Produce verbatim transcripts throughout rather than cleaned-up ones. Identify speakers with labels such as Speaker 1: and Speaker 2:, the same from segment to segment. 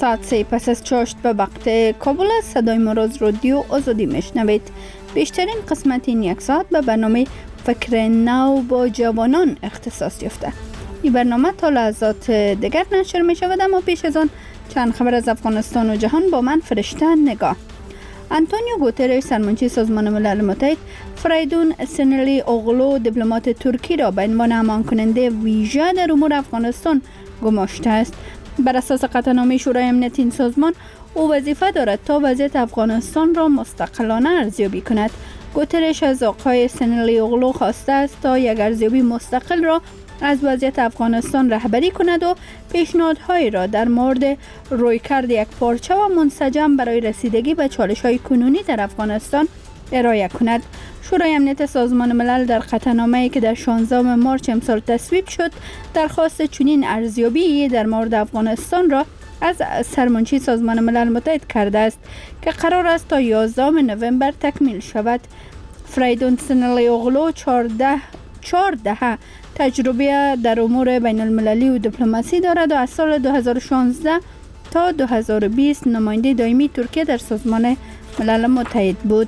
Speaker 1: ساعت سه پس از چاشت به وقت کابل است. صدای ما را از رادیو آزادی میشنوید. بیشترین قسمت این یک ساعت به برنامه فکر نو با جوانان اختصاص یافته. این برنامه تا لحظات دیگر نشر می شود، اما پیش از آن چند خبر از افغانستان و جهان با من فرشته نگاه. آنتونیو گوترش سرمنشی سازمان ملل متحد فریدون سنلی اوغلو دیپلمات ترکی را به عنوان همان کننده ویژه در امور افغانستان گماشته است. بر اساس قطعنامه شورای امنیت این سازمان او وظیفه دارد تا وضعیت افغانستان را مستقلانه ارزیابی کند. گوترش از آقای سنلی اوغلو خواسته است تا یک ارزیابی مستقل را از وضعیت افغانستان رهبری کند و پیشنهادهای را در مورد رویکرد یک پارچه و منسجم برای رسیدگی به چالش‌های کنونی در افغانستان ارائه کند. شورای امنیت سازمان ملل در قطعنامه‌ای که در شانزدهم مارس امسال تصویب شد درخواست چنین ارزیابی در مورد افغانستان را از سرمنشی سازمان ملل متحد کرده است که قرار است تا یازدهم نوامبر تکمیل شود. فریدون سنلی اوغلو چهارده چهارده تجربه در امور بین المللی و دیپلماسی دارد و از سال دو هزار و شانزده تا دو هزار و بیست نماینده دائمی ترکیه در سازمان ملل متحد بود.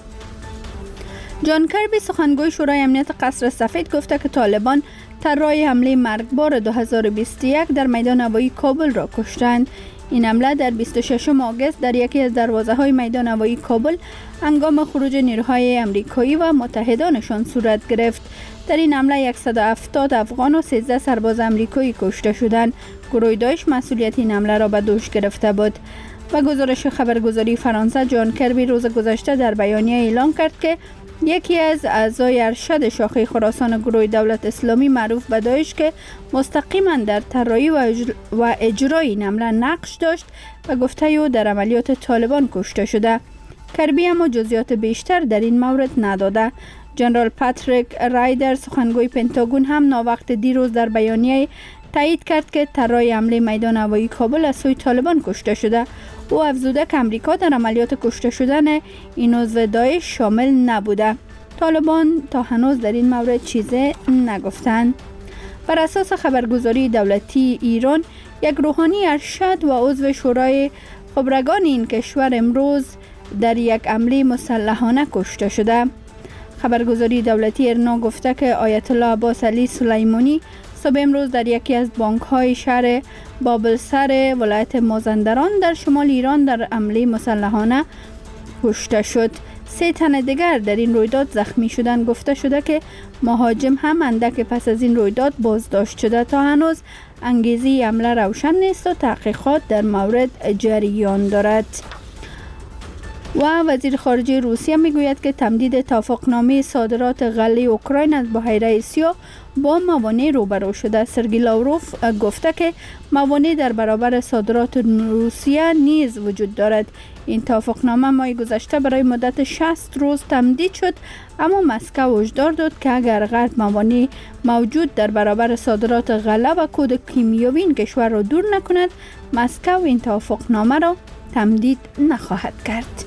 Speaker 1: جان کربی سخنگوی شورای امنیت قصر سفید گفته که طالبان طراح حمله مرگبار دو هزار و بیست و یک در میدان هوایی کابل را کشتند. این حمله در بیست و ششم آگوست در یکی از دروازه‌های میدان هوایی کابل هنگام خروج نیروهای امریکایی و متحدانشان صورت گرفت. در این حمله صد و هفتاد افغان و سیزده سرباز امریکایی کشته شدند. گروه داعش مسئولیت این حمله را به دوش گرفته بود. و گزارش خبرگزاری فرانسه جان کربی روز گذشته در بیانیه اعلام کرد که یکی از اعضای ارشد شاخه خراسان گروه دولت اسلامی معروف به داعش که مستقیما در طراحی و اجرای این حمله نقش داشت و گفته او در عملیات طالبان کشته شده. کربی اما جزئیات بیشتر در این مورد نداده. جنرال پاتریک رایدر سخنگوی پنتاگون هم ناوقت دیروز در بیانیه تایید کرد که طراح حمله میدان هوایی کابل از سوی طالبان کشته شده. او افزوده که امریکا در عملیات کشته شدن این عضو داعش شامل نبوده. طالبان تا هنوز در این مورد چیزی نگفتند. بر اساس خبرگزاری دولتی ایران، یک روحانی ارشد و عضو شورای خبرگان این کشور امروز در یک حمله مسلحانه کشته شده. خبرگزاری دولتی ایرنا گفته که آیت الله عباس علی سلیمانی صبح امروز در یکی از بانک‌های شهر بابلسر ولایت مازندران در شمال ایران در حمله مسلحانه کشته شد. سه تن دیگر در این رویداد زخمی شدند. گفته شده که مهاجم هم اندک پس از این رویداد بازداشت شده. تا هنوز انگیزه حمله روشن نیست و تحقیقات در مورد جریان دارد. و وزیر خارجه روسیه میگوید که تمدید توافقنامه صادرات غله اوکراین از بحیره آسیا با موانع روبرو شده. سرگئی لاوروف گفته که موانع در برابر صادرات روسیه نیز وجود دارد. این توافقنامه ماه گذشته برای مدت شصت روز تمدید شد، اما مسکو هشدار داد که اگر غرب موانع موجود در برابر صادرات غله و کود کیمیایی این کشور را دور نکند، مسکو این توافقنامه را تمدید نخواهد کرد.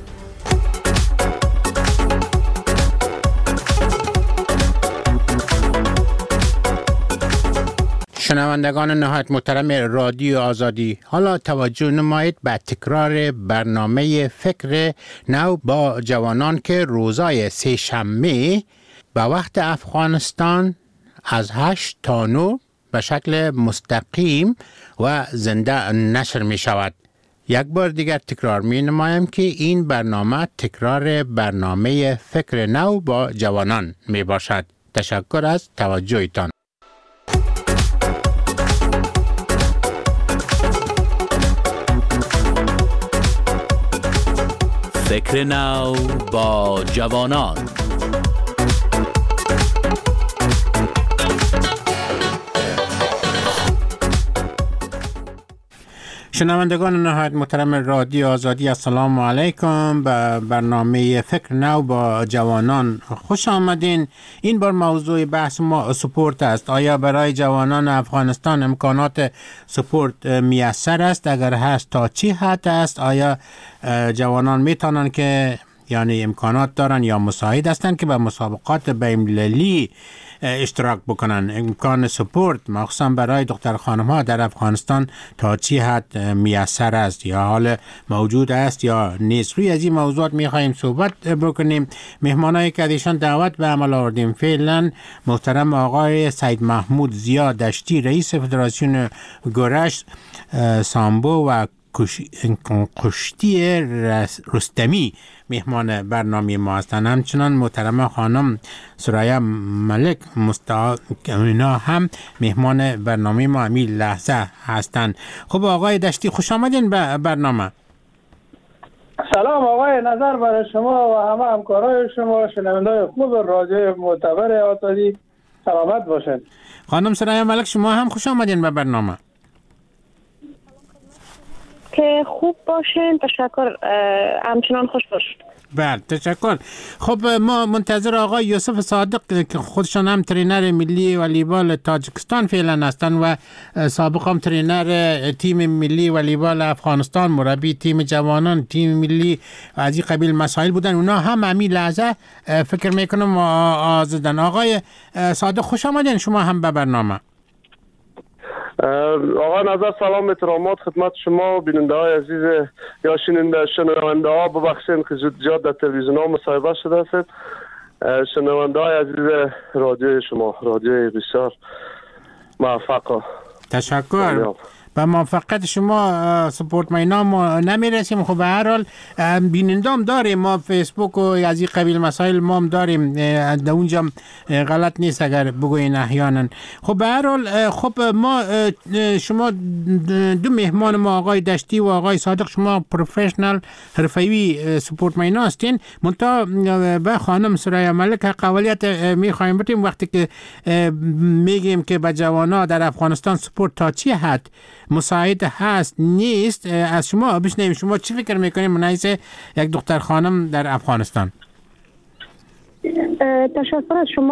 Speaker 2: شنوندگان نهایت محترم رادیو آزادی، حالا توجه نمایید به تکرار برنامه فکر نو با جوانان که روزای سه شنبه به وقت افغانستان از هشت تا نه به شکل مستقیم و زنده نشر می شود. یک بار دیگر تکرار می نمایم که این برنامه تکرار برنامه فکر نو با جوانان می باشد. تشکر از توجهتان.
Speaker 3: فکر نو با جوانان.
Speaker 2: شنوندگان نهایت محترم رادیو آزادی، السلام علیکم. به برنامه فکر نو با جوانان خوش آمدین. این بار موضوع بحث ما سپورت است. آیا برای جوانان افغانستان امکانات سپورت میسر است؟ اگر هست تا چی حد است؟ آیا جوانان میتونن که یعنی امکانات دارن یا مساعد هستند که به مسابقات بین‌المللی اشتراک بکنن. امکان سپورت مخصوصا برای دختر خانم ها در افغانستان تا چی حد میسر است یا حال موجود است یا نیست؟ روی از این موضوعات میخواهیم صحبت بکنیم. مهمانایی که ازشان دعوت به عمل آوردیم فعلا محترم آقای سید محمود ضیا دشتی، رئیس فدراسیون گورش سامبو و کشتی رستمی مهمان برنامه ما هستند. همچنان محترم خانم سرایه ملک مستعان هم مهمان برنامه ما همین لحظه هستند. خب آقای دشتی خوش آمدین به برنامه.
Speaker 4: سلام آقای، نظر برای شما و همه همکارای شما، شنوندای خوب رادیو معتبر آزادی، سلامت باشین.
Speaker 2: خانم سرایه ملک شما هم خوش آمدین به برنامه.
Speaker 5: که خوب باشین، تشکر، همچنان خوش باشین.
Speaker 2: بله تشکر. خب ما منتظر آقای یوسف صادق که خودشان هم ترینر ملی والیبال تاجیکستان فعلا هستند و سابق هم ترینر تیم ملی والیبال افغانستان، مربی تیم جوانان، تیم ملی از این قبیل مسائل بودن. اونا هم همین لحظه فکر میکنم آزادن. آقای صادق خوش آمدین شما هم به برنامه.
Speaker 6: آقا نظر سلام احترامات خدمت شما و بیننده های عزیز یا شنونده شنونده ها، ببخشید که زیاد در تلویزیون ها مصاحبه شده است. شنونده های عزیز رادیو شما، رادیو بسیار موفق.
Speaker 2: تشکر. با موفقیت شما سپورت مینا ما نمیرسیم. خب به هر حال بینندام داریم، ما فیسبوک و از این قبیل مسائل ما هم داریم، در اونجا غلط نیست اگر بگوین احیانا. خب به هر حال خب ما شما دو مهمان ما آقای دشتی و آقای صادق، شما پروفشنال حرفه‌ای سپورت مینا هستین. منتها به خانم سرایه ملک قوالیت میخوایم بتیم وقتی که میگیم که به جوانا در افغانستان سپورت تا چی حد مساعد هست نیست، از شما بشنویم. شما چی فکر میکنید منحیث یک دختر خانم در افغانستان؟
Speaker 5: تشکر از شما.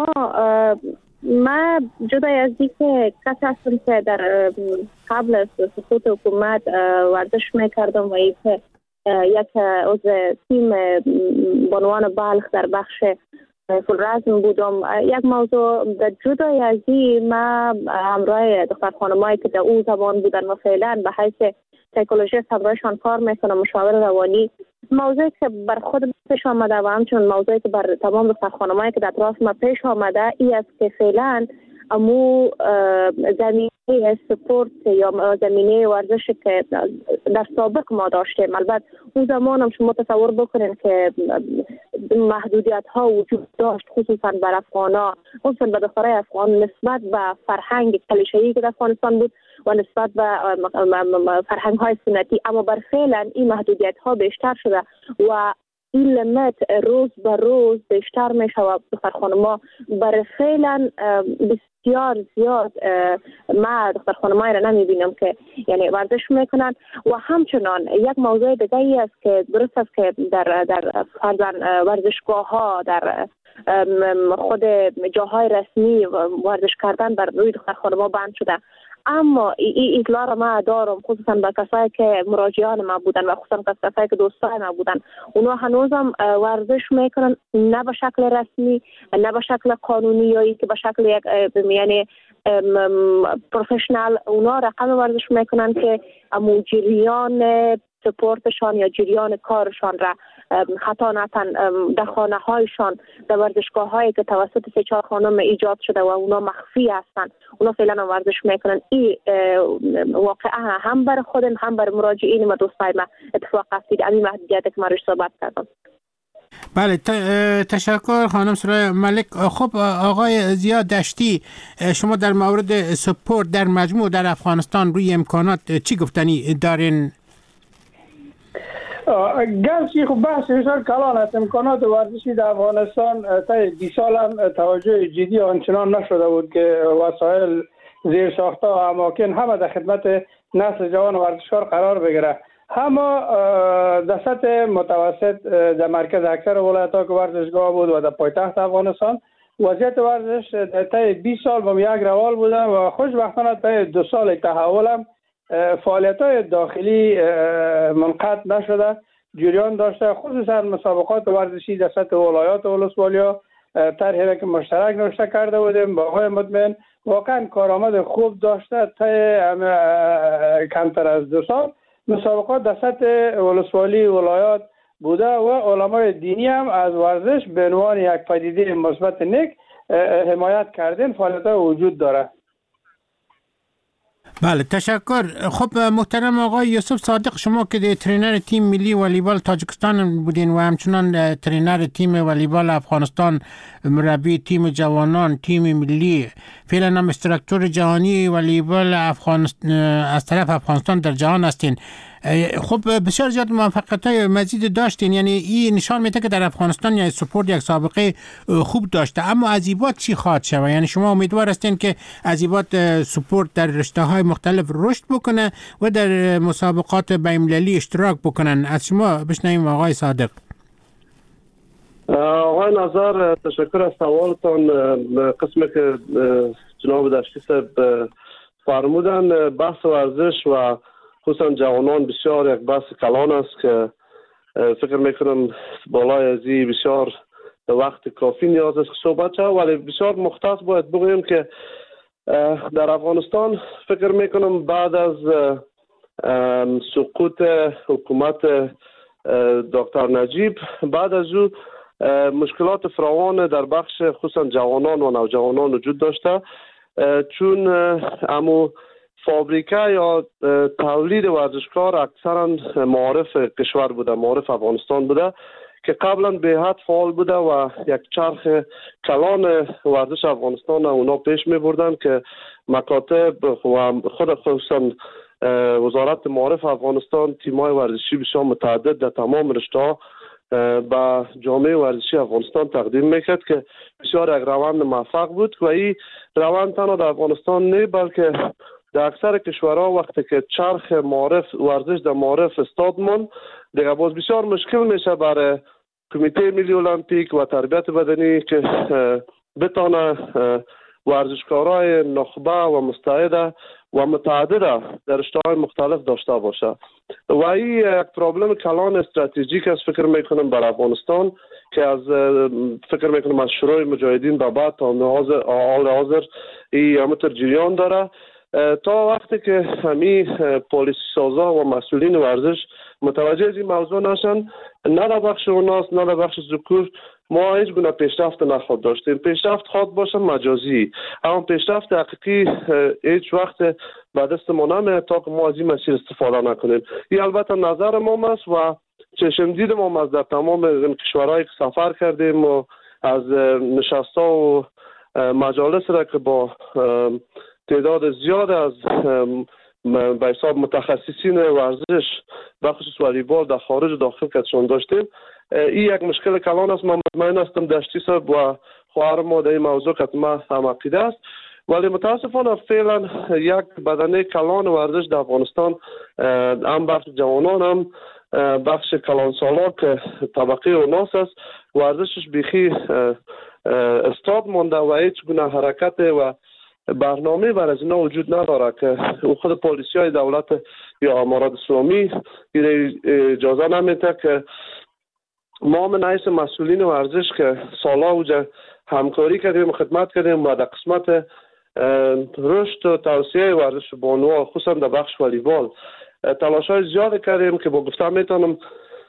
Speaker 5: من جدای از اینکه کسی هستم که در قبل از سقوط حکومت ورزش میکردم و اینکه یک عضو تیم بانوان بلخ در بخش فولرزم بودم. یک موضوع در جدای از این، من همراه دختر خانمایی که در اون زمان بودن و فعلا به حیث سایکولوژیست همراهشان کار میکنم، مشاور روانی، موضوعی که بر خود پیش آمده و همچنین موضوعی که بر تمام دختر خانمایی که در اطراف ما پیش آمده ای است که فعلا امو زمینه سپورت یا زمینه ورزش که در سابق ما داشتیم، البته اون زمان هم شما تصور بکنین که محدودیت ها وجود داشت، خصوصا بر افغان ها، خصوصا به دخترای افغان نسبت به فرهنگ کلیشه‌ای که در افغانستان بود و نسبت به فرهنگ های سنتی. اما بر فعلا این محدودیت ها بیشتر شده و این لیمیت روز به روز بیشتر می شود. دختر خانما برای فعلا بسیار زیاد ما دختر خانمایی را نمی بینم که یعنی ورزش میکنن. و همچنان یک موضوع دیگه ای است که درست است که در در فرزن ورزشگاه ها، در خود جاهای رسمی ورزش کردن بر روی دختر خانما بند شده، اما این اطلاع را ما دارم، خصوصا به کسایی که مراجعان ما بودن و خصوصا کسایی که دوستای ما بودن، اونا هنوزم ورزش میکنن، نه به شکل رسمی، نه به شکل قانونی یا که به شکل یک یعنی پروفشنال. اونا رقم ورزش میکنن که امو جریان سپورتشان یا جریان کارشان را خطا نتن در خانه هایشان، در ورزشگاه هایی که توسط سه چهار خانم ایجاد شده و اونا مخفی هستن، اونا فعلا ورزش میکنن. این واقعا هم برای خودم هم برای مراجعین و دوستای ما اتفاق افتید. این محدودیت که من روش صحبت کردم.
Speaker 2: بله تشکر خانم سرایه ملک. خب آقای ضیا دشتی، شما در مورد سپورت در مجموع در افغانستان روی امکانات چی گفتنی دارین؟
Speaker 4: گرچه خب بحث بسیار کلان است. امکانات ورزشی در افغانستان تا بیست سال هم توجه جدی آنچنان نشده بود که وسایل، زیر ساخت‌ها و اماکن همه در خدمت نسل جوان ورزشکار قرار بگیره. اما در سطح متوسط در مرکز اکثر ولایت‌ها که ورزشگاه بود و در پایتخت افغانستان وضعیت ورزش تا بیست سال با یک روال بودن و خوشبختانه تا دو سال تحول هم فعالیت‌های داخلی منقطع نشده جریان داشته، خصوصا مسابقات ورزشی در سطح ولایات و ولسوالیا طرحی که مشترک نوشته کرده بودیم با آقای مطمئن. واقعا کارآمد خوب داشته. تا کمتر از دو سال مسابقات در سطح ولسوالی ولایات بوده و علمای دینی هم از ورزش به عنوان یک پدیده مثبت نیک حمایت کردن. فعالیت‌ها وجود داره.
Speaker 2: بله تشکر. خب محترم آقای یوسف صادق، شما که ترینر تیم ملی والیبال تاجیکستان بودین و همچنان ترینر تیم والیبال افغانستان، مربی تیم جوانان، تیم ملی، فعلا هم استراکتور جهانی والیبال افغانستان از طرف افغانستان در جهان هستین. خب بسیار زیاد موفقیت‌های مزید داشتین، یعنی این نشان میده که در افغانستان یعنی سپورت یک سابقه خوب داشته. اما عزیبات چی خواهد شود؟ یعنی شما امیدوار هستین که عزیبات سپورت در رشته‌های مختلف رشد بکنه و در مسابقات بین‌المللی اشتراک بکنن؟ از شما بشنویم آقای صادق.
Speaker 6: آقای نظر تشکر از سوالتان. قسمی که جناب دشتی صاحب فرمودن، بحث ورزش و خصوصا جوانان بسیار یک بحث کلان است که فکر میکنم بالای ازی بسیار وقت کافی نیاز است که صحبت شد، ولی بسیار مختص باید بگویم که در افغانستان فکر میکنم بعد از سقوط حکومت دکتر نجیب، بعد از او مشکلات فراوان در بخش خصوصا جوانان و نوجوانان وجود داشته، چون امو فابریکه یا تولید ورزشکار اکثرا معارف کشور بوده، معارف افغانستان بوده که قبلا به حد فعال بوده و یک چرخ کلان ورزش افغانستان اونا پیش می بردن که مکاتب و خود خصوصا وزارت معارف افغانستان تیمای ورزشی بسیار متعدد در تمام رشته‌ها با جامعه ورزشی افغانستان تقدیم میکرد که بسیار یک روند موفق بود و این روند تنها در افغانستان نه بلکه در اکثر کشورها وقتی که چرخ معارف ورزش در معارف استاد من دیگه باز بسیار مشکل میشه برای کمیته ملی المپیک و تربیت بدنی که بتانه ورزشکارای نخبه و مستعد و متعدد در رشته‌های مختلف داشته باشه و این یک پرابلم کلان استراتژیک است فکر میکنم برای افغانستان که از فکر میکنم از شروع مجاهدین به بعد تا حال حاضر این همینطور جریان داره تا وقتی که همین پالیسی سازا و مسئولین ورزش متوجه از این موضوع نشن، نه در بخش اوناست نه در بخش ذکور ما هیچ گونه پیشرفت نخواهد داشتیم. پیشرفت خواهد باشه مجازی، اما پیشرفت حقیقی هیچ وقت به دست ما نمیاد تا که ما از این مسیر استفاده نکنیم. این البته نظر ما است و چشم دید ما است در تمام کشورهایی که سفر کردیم و از نشست‌ها و مجالس را که با تعداد زیاد از به حساب متخصصین ورزش بخصوص والیبال در خارج و داخل کشور داشتیم، این یک مشکل کلان است. من مطمئن هستم دشتی صاحب و خواهر ما در این موضوع حتما هم عقیده است، ولی متاسفانه فعلا یک بدنه کلان ورزش در افغانستان هم بخش جوانان هم بخش کلان سالا که طبقه اوناس است ورزشش بیخی استاد مانده و هیچ گونه حرکت و برنامه بر از اینا وجود نداره که خود پالیسی های دولت یا امارات اسلامی اجازه نمیده که ما من حیث مسئولین ورزش که سالا اوجه همکاری کردیم و خدمت کردیم و در قسمت رشد و توسعه ورزش بانوا خصوصا در بخش والیبال تلاش های زیاد کردیم که با گفتم میتونم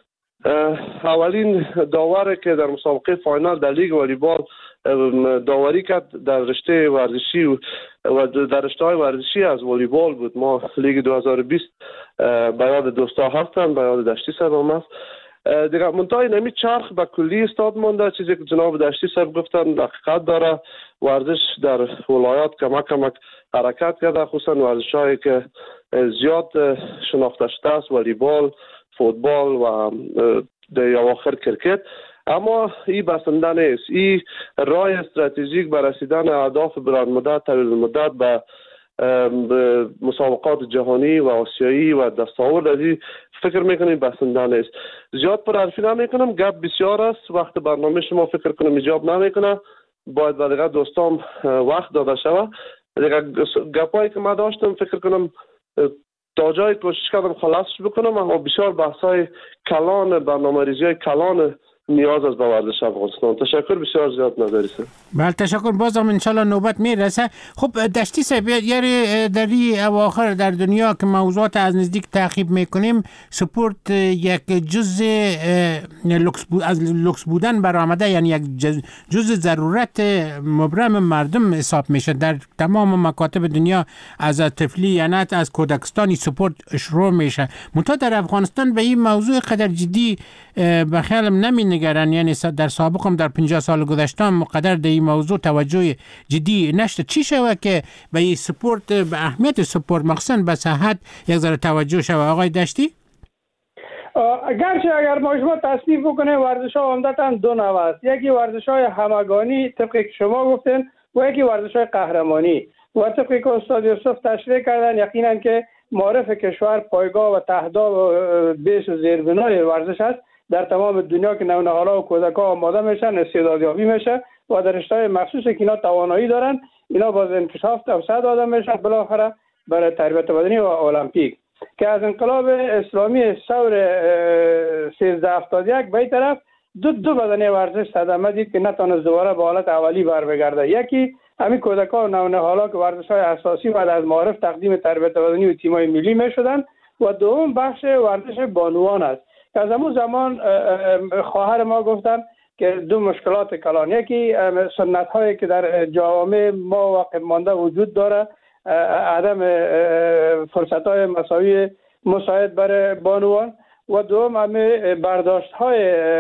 Speaker 6: اولین داوری که در مسابقه فاینال در لیگ والیبال داوری کرد در رشته ورزشی و در رشته‌های ورزشی از والیبال بود. ما لیگ دو هزار و بیست به یاد دوستا هستن، به یاد دشتی صاحب هم هست دیگه. منتهای نمی چرخ به کلی استاد مانده، چیزی که جناب دشتی صاحب گفتن حقیقت داره. ورزش در ولایات کمک کمک حرکت کرده، خصوصا ورزش‌هایی که زیاد شناخته شده است، والیبال، فوتبال و در اواخر کرکت. اما این بسنده نیست، این راه استراتژیک برای رسیدن اهداف بلند مدت طویل مدت به مسابقات جهانی و آسیایی و دستاورد از این فکر میکنم بسنده نیست. زیاد پر حرفی نمیکنم، گپ بسیار است، وقت برنامه شما فکر کنم ایجاب نمیکنه، باید به دیگه دوستام وقت داده شود. دیگه گپایی که ما داشتم فکر کنم تا جای کوشش کردم خلاصش بکنم، اما بسیار بحث‌های کلان، برنامه‌ریزی کلان نیاز است به ورزش افغانستان. تشکر بسیار زیاد نداری سر.
Speaker 2: بله تشکر، بازم انشالله نوبت میرسه. خب دشتی صاحب، یعنی در این اواخر در دنیا که موضوعات از نزدیک تعقیب میکنیم، سپورت یک جزء لوکس بود، از لوکس بودن برآمده، یعنی یک جزء ضرورت مبرم مردم حساب میشه در تمام مکاتب دنیا. از طفلی یعنی از کودکستانی سپورت شروع میشه. منتها در افغانستان به این موضوع قدر جدی به خیالم نمی نگرن، یعنی در سابق هم در پنجاه سال گذشته مقدر در این موضوع توجه جدی نشد. چی شوه که به این سپورت، به اهمیت سپورت مخصوصا به صحت یک ذره توجه شوه آقای دشتی؟
Speaker 4: گرچه اگر ما شما تصنیف بکنیم ورزش ها عمدتاً دو نوع است. یکی ورزش های همگانی طبق که شما گفتین و یکی ورزش های قهرمانی. و طبق که استاد یوسف تشریح کردن، یقینا که معرف کشور پایگاه و تهداب و بیس و زیربنای ورزش است در تمام دنیا که نونهالا و کودکا آماده میشن، استعدادیابی میشه و در رشته‌های مخصوص که اینا توانایی دارن، اینا باز انکشاف توسعه داده میشن بالاخره برای تربیت بدنی و المپیک. که از انقلاب اسلامی ثور سیزده هفتاد و یک به این طرف دو دو بدنه ورزش صدمه دید که نتونست دوباره به حالت اولی بر بگرده. یکی همین کودکا و نونهالا که ورزش‌های اساسی بعد از معارف تقدیم تربیت بدنی و تیم‌های ملی میشدن، و دوم بخش ورزش بانوان است که از همون زمان خواهر ما گفتن که دو مشکلات کلان، یکی سنت هایی که در جوامع ما واقع مانده وجود داره، عدم فرصت های مساوی مساعد برای بانوان، و دوم همه برداشت های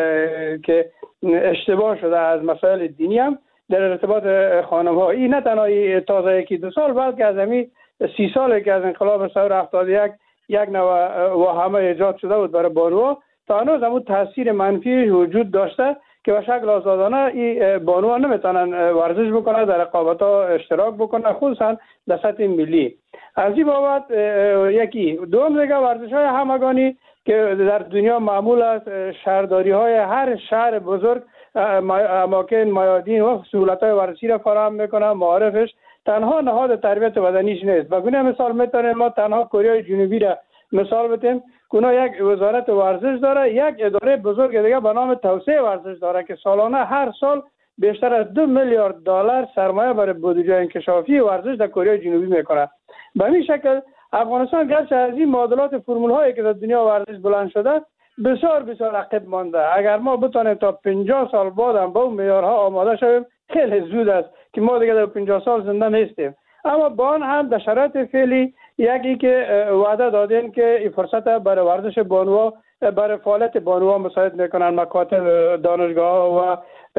Speaker 4: که اشتباه شده از مسائل دینی هم در ارتباط خانم ها. این نه تنها تازه یکی دو سال بلکه از همین سی ساله که از انقلاب ثور هفتاد و یک یک نوع وهمه ایجاد شده بود برای بانوها، تا هنوز همون تاثیر منفی وجود داشته که به شکل آزادانه این بانوها نمیتونن ورزش بکنن، در رقابت‌ها اشتراک بکنن، خصوصا در سطح ملی. از این بابت یکی. دوم دیگه ورزش‌های همگانی که در دنیا معمول است، شهرداری‌های هر شهر بزرگ اماکن میادین و سهولت‌های ورزشی را فراهم میکنن. معارفش تنها نهاد تربیت بدنیش نیست. به گونه مثال میتونیم ما تنها کره جنوبی را مثال بتیم که اونا یک وزارت ورزش داره، یک اداره بزرگ دیگه به نام توسعه ورزش داره که سالانه هر سال بیشتر از دو میلیارد دلار سرمایه برای بودجه انکشافی ورزش در کره جنوبی میکنه. به این شکل افغانستان گرچه از این معادلات فرمول هایی که در دنیا ورزش بلند شده بسیار بسیار عقب مانده. اگر ما بتونیم تا پنجاه سال بعد هم با اون معیارها آماده شویم خیلی زود است که ما دیگه در پنجاه سال زنده نیستیم. اما با آن هم در شرایط فعلی یکی که وعده دادین که این فرصت برای ورزش بانوها، برای فعالیت بانوها مساعد میکنن مکاتب، دانشگاه و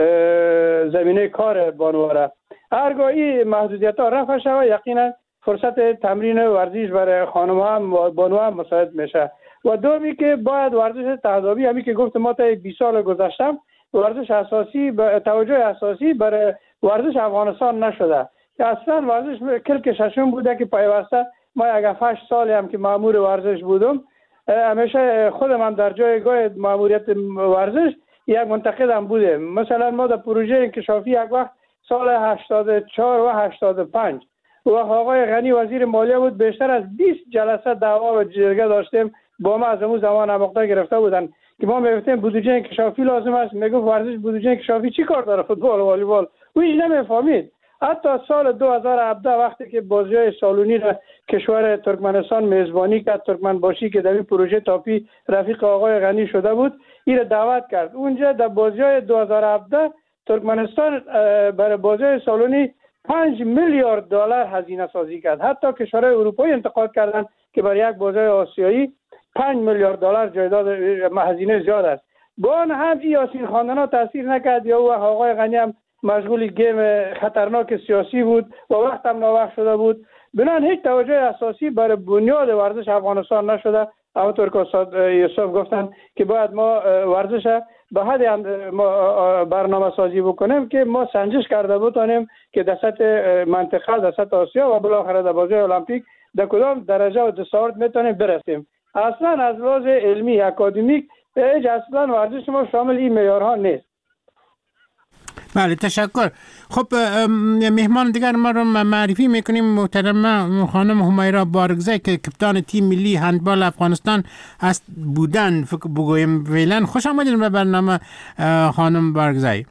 Speaker 4: زمینه کار بانوها را. هرگاه این محدودیت ها رفع شود یقینا فرصت تمرین ورزش برای خانم ها و بانوها هم مساعد میشه. و دومی که باید ورزش تهدابی، همین که گفت ما تا بیست سال گذشتم ورزش اساسی توجه اساسی برای ورزش افغانستان نشده. اصلا ورزش کلک ششم بوده که پیوسته ما اگه هشت سالی هم که مأمور ورزش بودم، همیشه خودم هم در جایگاه مأموریت ورزش یک منتقدم بوده. مثلا ما در پروژه انکشافی یک وقت سال هشتاد و چهار و هشتاد و پنج و آقای غنی وزیر مالیه بود، بیشتر از بیست جلسه دعوا و جرگه داشتیم با ما. از اون زمان اماقته گرفته بودن که ما میگفتیم بودجه انکشافی لازم است، میگفت ورزش بودجه انکشافی چی کار داره، فوتبال و والیبال؟ او هیچ نمیفهمید. حتی سال دو هزار و هفده وقتی که بازی‌های سالونی را کشور ترکمنستان میزبانی کرد، ترکمنباشی که در این پروژه تاپی رفیق آقای غنی شده بود، این را دعوت کرد. اونجا در بازی‌های دو هزار و هفده ترکمنستان برای بازی‌های سالونی پنج میلیارد دلار هزینه سازی کرد. حتی کشورهای اروپایی انتقاد کردند که برای یک بازی آسیایی پنج میلیارد دلار جایداد هزینه زیاد است. با آن هم این یاسین خواندن‌ها تاثیر نکرد یا او آقای غنی هم مشغول گیم خطرناک سیاسی بود و وقت هم ناوقت شده بود. بنان هیچ توجه اساسی برای بنیاد ورزش افغانستان نشده. همونطور که استاد یوسف گفتن که باید ما ورزش به حد ما برنامه سازی بکنیم که ما سنجش کرده بتونیم که در سطح منطقه، در سطح آسیا و بالاخره در بازی المپیک در کدام درجه و دستاورد میتونیم برسیم. اصلا از لحاظ علمی اکادمیک هیچ اصلا ورزش ما شامل این معیارها نیست.
Speaker 2: بله تشکر. خب مهمان دیگر ما رو معرفی میکنیم محترم خانم همیرا بارگزی که کپتان تیم ملی هندبال افغانستان است بودن فکر بگویم فعلا. خوش آمدید به برنامه خانم بارگزی.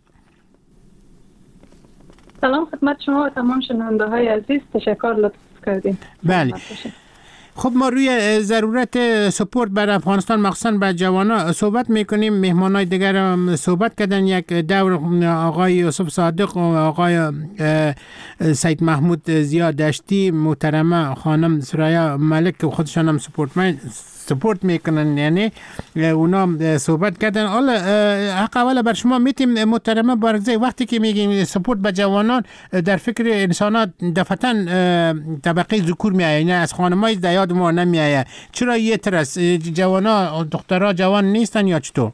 Speaker 7: سلام خدمت شما و تمام شنونده های عزیز، تشکر لطف کردیم.
Speaker 2: بله خب ما روی ضرورت سپورت بر افغانستان مخصوصا بر جوانا صحبت میکنیم. مهمانای دیگر هم صحبت کردن، یک دور آقای یوسف صادق و آقای سید محمود زیا دشتی، محترمه خانم سرایا ملک که خودشان هم سپورت سپورت میکنن، یعنی اونا صحبت کردن. حالا حق اول بر شما میتیم محترمه بارگزی، وقتی که میگیم سپورت به جوانان در فکر انسانات دفعتاً طبقه ذکور میآید، نه از خانمای دیاد ما نمیآید. چرا یه ترس جوانا دخترها جوان نیستن یا چطور؟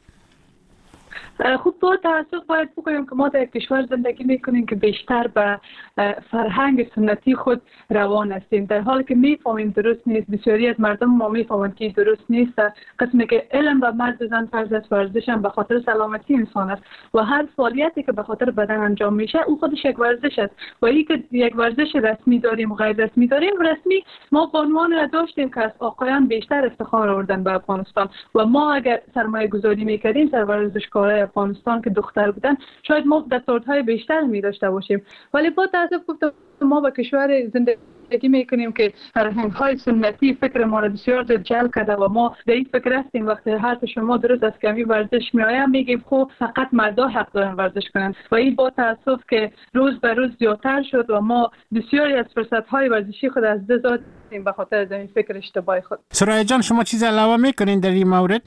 Speaker 7: خوب با تاسف باید بگویم که ما در کشور زندگی میکنیم که بیشتر به فرهنگ سنتی خود روان هستیم، در حالی که میفهمیم درست نیست. بسیاری از مردم ما میفهمند که درست نیست. قسمی که علم و مرد زن فرض است، ورزش هم به خاطر سلامتی انسان است و هر فعالیتی که به خاطر بدن انجام میشه او خودش یک ورزش است و این که یک ورزش رسمی داریم و غیر رسمی داریم. رسمی ما بانوان را داشتیم که از آقایان بیشتر افتخار آوردن به افغانستان و ما اگر سرمایه گذاری میکردیم در ورزشکارای افغانستان که دختر بودن شاید ما دستاوردهای بیشتر می داشته باشیم. ولی با تاسف گفتم ما به کشور زندگی میکنیم که فرهنگ‌های سنتی فکر ما را بسیار جلب کرده و ما در این فکر هستیم وقتی حرف شما درست است که همین ورزش میآید میگیم خب فقط مردا حق دارن ورزش کنن و این با تاسف که روز به روز زیادتر شد و ما بسیاری از فرصت‌های ورزشی خود از دست دادیم به خاطر این فکر اشتباهی خود.
Speaker 2: سرای جان شما چیز علاوه میکنین در این مورد؟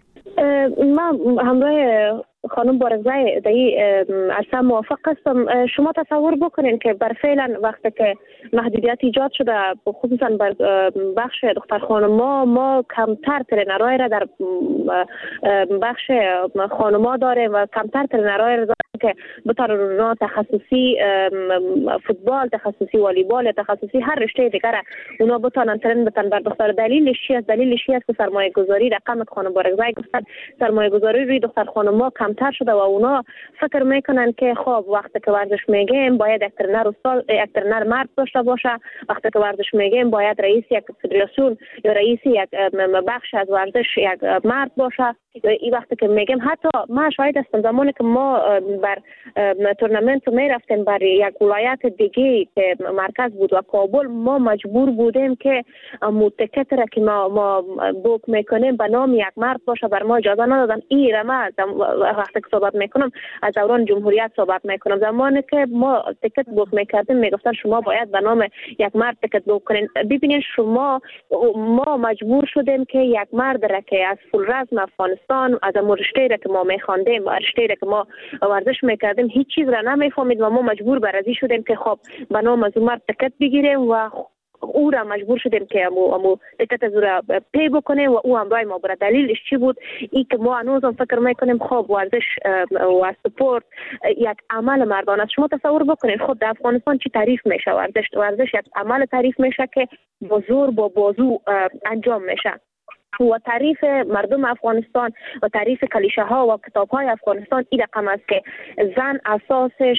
Speaker 5: ما همراه خانم بارگزی در این عرصه موافق هستم. شما تصور بکنین که بر فعلا وقتی که محدودیت ایجاد شده خصوصا بر بخش دختر خانما، ما کمتر ترینرهای را در بخش خانما داریم و کمتر ترینرهای را داریم که بطور اونا تخصصی فوتبال، تخصصی والیبال، تخصصی هر رشته دیگر اونا بتونن ترین بتن بر دختر. دلیلش چی است؟ دلیلش چی است که سرمایه گذاری رقم خانم بارگزی گفتن سرمایه گذاری روی دختر خانما کمتر شده و اونا فکر میکنن که خب وقتی که ورزش میگیم باید یک ترینر استاد، یک ترینر مرد داشته باشه، وقتی که ورزش میگیم باید رئیس یک فدراسیون یا رئیس یک بخش از ورزش یک مرد باشه. این وقتی که میگیم حتی ما شاهد هستم زمانی که ما بر تورنمنت میرفتیم بر یک ولایت دیگه که مرکز بود و کابل، ما مجبور بودیم که متکت را که ما ما بوک میکنیم به نام یک مرد باشه، بر ما اجازه ندادن. این را ما وقتی که صحبت میکنم از دوران جمهوریت صحبت میکنم، زمانی که ما تکت بوک میکردیم میگفتن شما باید به نام یک مرد تکت بوک کنین. ببینید شما ما مجبور شدیم که یک مرد را که از فولرزم افغانستان، از امور رشته را که ما میخواندیم و رشته را که ما ورزش میکردیم هیچ چیز را نمیفهمید و ما مجبور بر ازی شدیم که خب به نام از مرد تکت بگیریم و او را مجبور شدیم که امو امو تکت از او را پی بکنیم و او همراه ما برد. دلیلش چی بود؟ این که ما هنوز هم فکر میکنیم خب ورزش و سپورت یک عمل مردانه است. شما تصور بکنید خب در افغانستان چی تعریف میشه ورزش؟ ورزش یک عمل تعریف میشه که با زور با بازو انجام میشه و تعریف مردم افغانستان و تعریف کلیشه ها و کتاب های افغانستان این رقم است که زن اساسش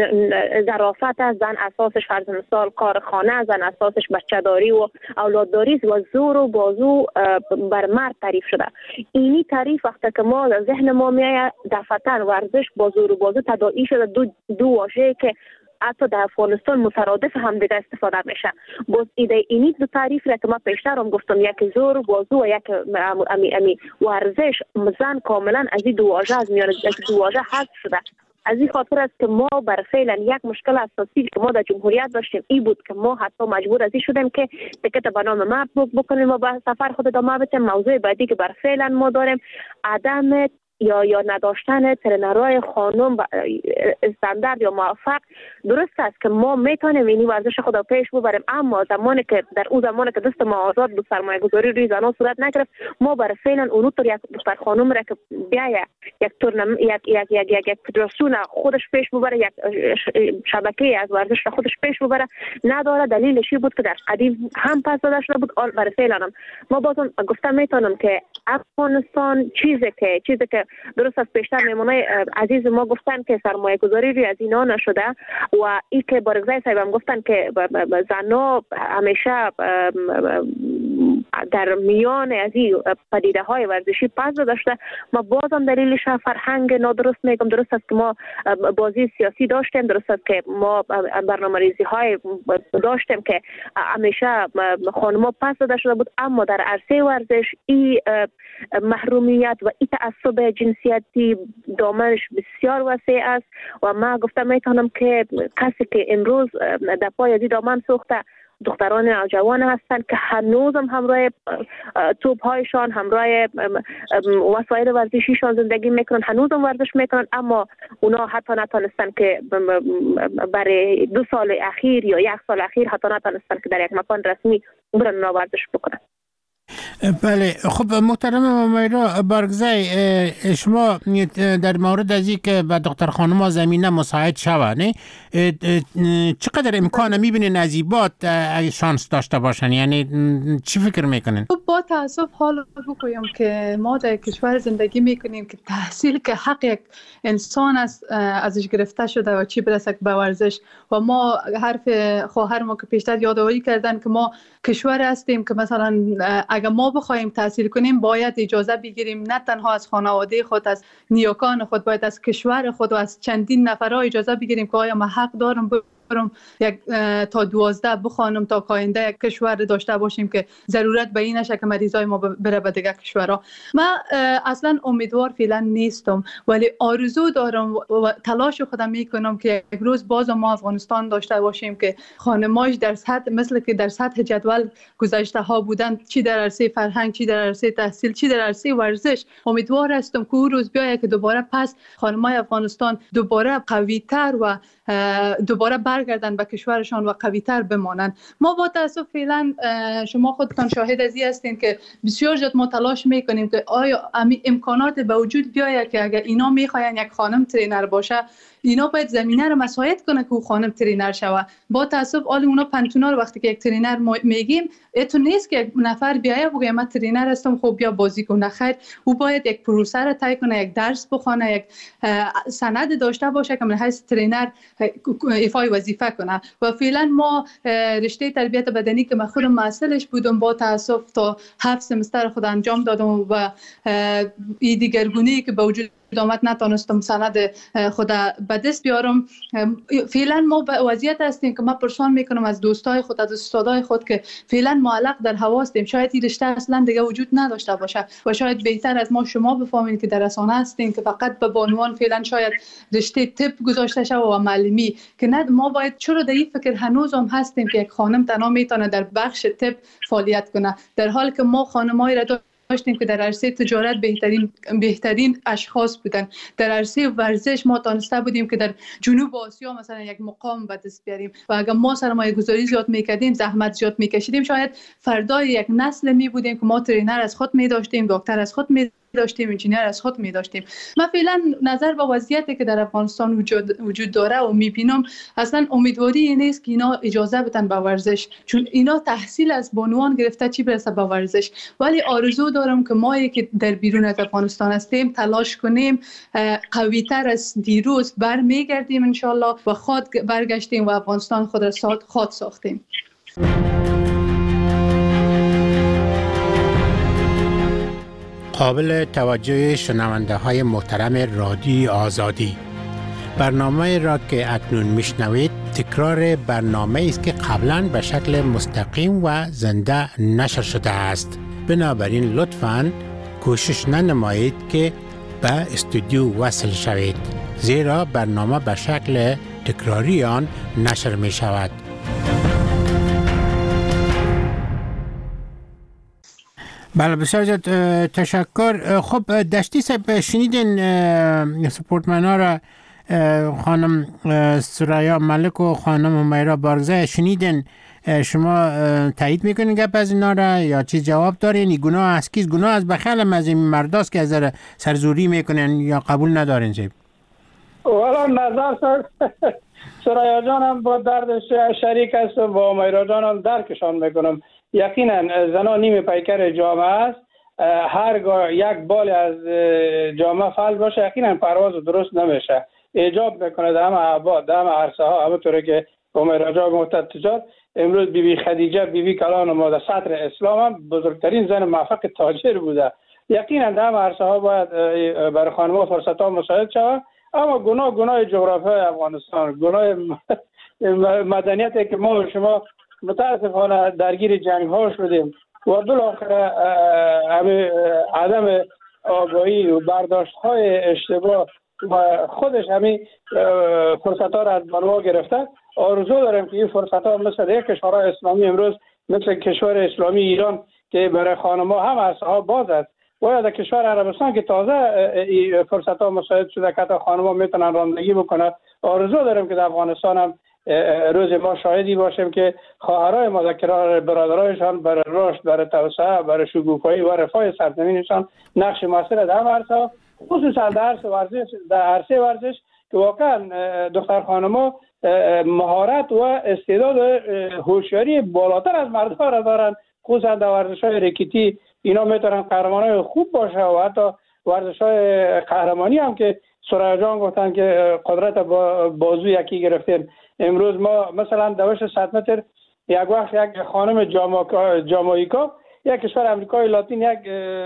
Speaker 5: ظرافت است، زن اساسش فرض مثال کار خانه، زن اساسش بچه داری و اولادداری و زور و بازو بر مرد تعریف شده. اینی تعریف وقتی که ما ذهن ما میآید دفعتاً ورزش با زور و بازو تداعی شده دو دو واژه که حتی در افغانستان مترادف هم دیگه استفاده میشه. باز ایده اینی دو تعریف را که ما پیشتر هم گفتم، یک زور بازو و یک امی امی ورزش، زن کاملا از این دو واژه از میان از دو واژه حذف شده. از این خاطر است که ما بر فعلا یک مشکل اساسی که ما در جمهوریت داشتیم این بود که ما حتی مجبور از این شدیم که تکت به نام مرد بکنیم و به سفر خود ادامه بدیم. موضوع بعدی که بر فعلا ما داریم عدم یا یا نداشتن ترینرهای خانم استاندارد یا موفق. درست است که ما میتونیم این ورزش خود را پیش ببریم، اما زمانی که در اون زمانی که دست ما آزاد بود سرمایه گذاری روی زنان صورت نگرفت، ما بر فعلا اونطور یک دختر خانم را که بیاید یک تورنمنت یک یک یک یک, یک فدراسیون خودش پیش ببره، یک شبکه از ورزش را خودش پیش ببره نداره. دلیلش بود که در قدیم هم پس داده شده بود. بر فعلا ما بازم گفتم میتونم که افغانستان چیزی که چیزی که درست از پیشتر میمونای عزیز ما گفتن که سرمایه گذاری روی از اینا نشده و ای که بارگزای صاحب هم گفتن که زنها همیشه در میان از این پدیده های ورزشی پس داشته. ما بازم دلیلش فرهنگ نادرست میگم. درست است که ما بازی سیاسی داشتیم، درست است که ما برنامه‌ریزی های داشتیم که همیشه خانم‌ها پس داده شده بود، اما در عرصه ورزش این محرومیت و این تعصب جنسیتی دامنش بسیار وسیع است و ما گفتم میتونم که کسی که امروز در پای از این دامن سوخته دختران نوجوان هستند که هنوزم همراه توپ هایشان، همراه وسایل ورزشیشان زندگی میکنن، هنوزم ورزش میکنن، اما اونا حتی نتونستن که برای دو سال اخیر یا یک سال اخیر حتی نتونستن که در یک مکان رسمی برن اونا ورزش بکنن.
Speaker 2: بله، خب محترم همیرا بارگزای، شما در مورد از این که به دختر خانم زمینه مساعد شوه نه چقدر امکانه میبینین از این بات شانس داشته باشن؟ یعنی چی فکر میکنین؟
Speaker 7: خب با تاسف حال بکنیم که ما در کشور زندگی میکنیم که تحصیل که حق یک انسان است ازش گرفته شده و چی برسه به ورزش. و ما حرف خواهر ما که پیشتر یادآوری کردن که ما کشور هستیم که مثلا اگر ما بخوایم تحصیل کنیم باید اجازه بگیریم، نه تنها از خانواده خود، از نیاکان خود، باید از کشور خود و از چندین نفرها اجازه بگیریم که آیا من حق دارم برم یک تا دوازده بخوانم تا آینده یک کشور داشته باشیم که ضرورت به این نشه که مریضای ما بره به دیگه کشورها. من اصلا امیدوار فعلا نیستم، ولی آرزو دارم و تلاش خودم میکنم که یک روز باز ما افغانستان داشته باشیم که خانماش در سطح مثل که در سطح جدول گذشته ها بودن، چی در عرصه فرهنگ، چی در عرصه تحصیل، چی در عرصه ورزش. امیدوار هستم که اون روز بیاید که دوباره پس خانمای افغانستان دوباره قوی‌تر و دوباره برگردن به کشورشان و قوی‌تر بمانند. ما با تاسف فعلا شما خودتان شاهد از این هستین که بسیار زیاد ما تلاش میکنیم که آیا امکانات به وجود بیاید که اگر اینا میخواین یک خانم ترینر باشه، اینا باید زمینه رو مساعد کنه که او خانم ترینر شوه. با تاسف آل اونا پنتونا رو وقتی که یک ترینر میگیم اتو نیست که یک نفر بیایه بگه من ترینر هستم خب بیا بازی کنه. خیر، او باید یک پروسه رو طی کنه، یک درس بخونه، یک سند داشته باشه که من حیث ترینر ایفای وظیفه کنه. و فعلا ما رشته تربیت بدنی که من خودم مسئولش بودم با تاسف تا هفت سمستر خود انجام دادم و این دیگرگونی که به وجود آمد نتونستم سند خود به دست بیارم. فعلا ما به وضعیت هستیم که من پرسان میکنم از دوستای خود، از استادای خود که فعلا معلق در هوا هستیم. شاید این رشته اصلا دیگه وجود نداشته باشه و شاید بهتر از ما شما بفهمید که در رسانه هستین که فقط به بانوان فعلا شاید رشته طب گذاشته شده و معلمی، که نه ما باید چرا در این فکر هنوز هم هستیم که یک خانم تنها میتونه در بخش طب فعالیت کنه، در حالی که ما خانمای را داشتیم که در عرصه تجارت بهترین بهترین اشخاص بودن. در عرصه ورزش ما تانسته بودیم که در جنوب آسیا مثلا یک مقام به دست بیاریم و اگر ما سرمایه گذاری زیاد میکردیم، زحمت زیاد میکشیدیم، شاید فردای یک نسل می بودیم که ما ترینر از خود می داشتیم، دکتر از خود می داشتیم، انجینیر از خود می داشتیم. من فعلا نظر به وضعیتی که در افغانستان وجود وجود داره و میبینم اصلا امیدواری نیست که اینا اجازه بدن به ورزش، چون اینا تحصیل از بانوان گرفته چی برسه به ورزش. ولی آرزو دارم که ما که در بیرون از افغانستان هستیم تلاش کنیم قوی تر از دیروز برمیگردیم ان شاء الله و خود برگشتیم و افغانستان خود را خود ساختیم.
Speaker 2: قابل توجه شنونده های محترم رادیوی آزادی، برنامه را که اکنون میشنوید تکرار برنامه است که قبلا به شکل مستقیم و زنده نشر شده است. بنابراین لطفاً کوشش ننمایید که به استودیو وصل شوید، زیرا برنامه به شکل تکراری آن نشر می شود. بله، بسیار زیاد تشکر. خب دشتی صاحب، شنیدین سپورتمن ها را، خانم سریا ملک و خانم همیرا بارگزای، شنیدین؟ شما تایید میکنین گپ از اینا را یا چیز جواب دارین؟ این گناه از کیست؟ گناه از بخیل از این مرداست که از سرزوری میکنین یا قبول ندارین صاحب؟
Speaker 4: والا نظر سر سریا جانم با دردش شریک است و با همیرا جانم درکشان میکنم. یقینا زنان نیم پیکر جامعه است هرگاه یک بال از جامعه فعال باشه یقینا پرواز درست نمیشه، ایجاب میکنه در همه عباد در همه عرصه ها. همونطوری که راجع به تجارت امروز بی بی خدیجه بی بی کلان ما در سطر اسلام هم بزرگترین زن موفق تاجر بوده. یقینا در همه عرصه ها باید برای خانم‌ها فرصت ها مساعد شود. اما گناه گناه جغرافیای افغانستان، گناه مدنیتی که ما و شما متاسفانه درگیر جنگ ها شدیم و بالاخره همه عدم آگاهی و برداشت های اشتباه و خودش همین فرصت ها را از بنوا گرفته. آرزو دارم که این فرصت ها مثل یک کشورهای اسلامی امروز مثل کشور اسلامی ایران که برای خانم‌ها هم عرصه ها باز است و در کشور عربستان که تازه فرصت ها مساعد شده که حتی خانم‌ها میتونن رانندگی بکنن. آرزو دارم که در افغانستان هم روز ما شاهدی باشیم که خواهرای ما در کنار برادرایشان برای رشد، برای توسعه، برای شکوفایی و رفاه سرزمینشان نقش موثر در عرصه، خصوصا در عرصه ورزش در عرصه ورزش که واقعا دختر خانم‌ها مهارت و استعداد هوشیاری بالاتر از مردها را دارند. خصوصا در ورزش‌های ریکتی اینا میتونن قهرمانای خوب باشه و حتی ورزش‌های قهرمانی هم که سرای جان گفتن که قدرت با بازو یکی گرفتیم. امروز ما مثلا دوش صد متر یک وقت یک خانم جامائیکا یک کشور امریکای لاتین یک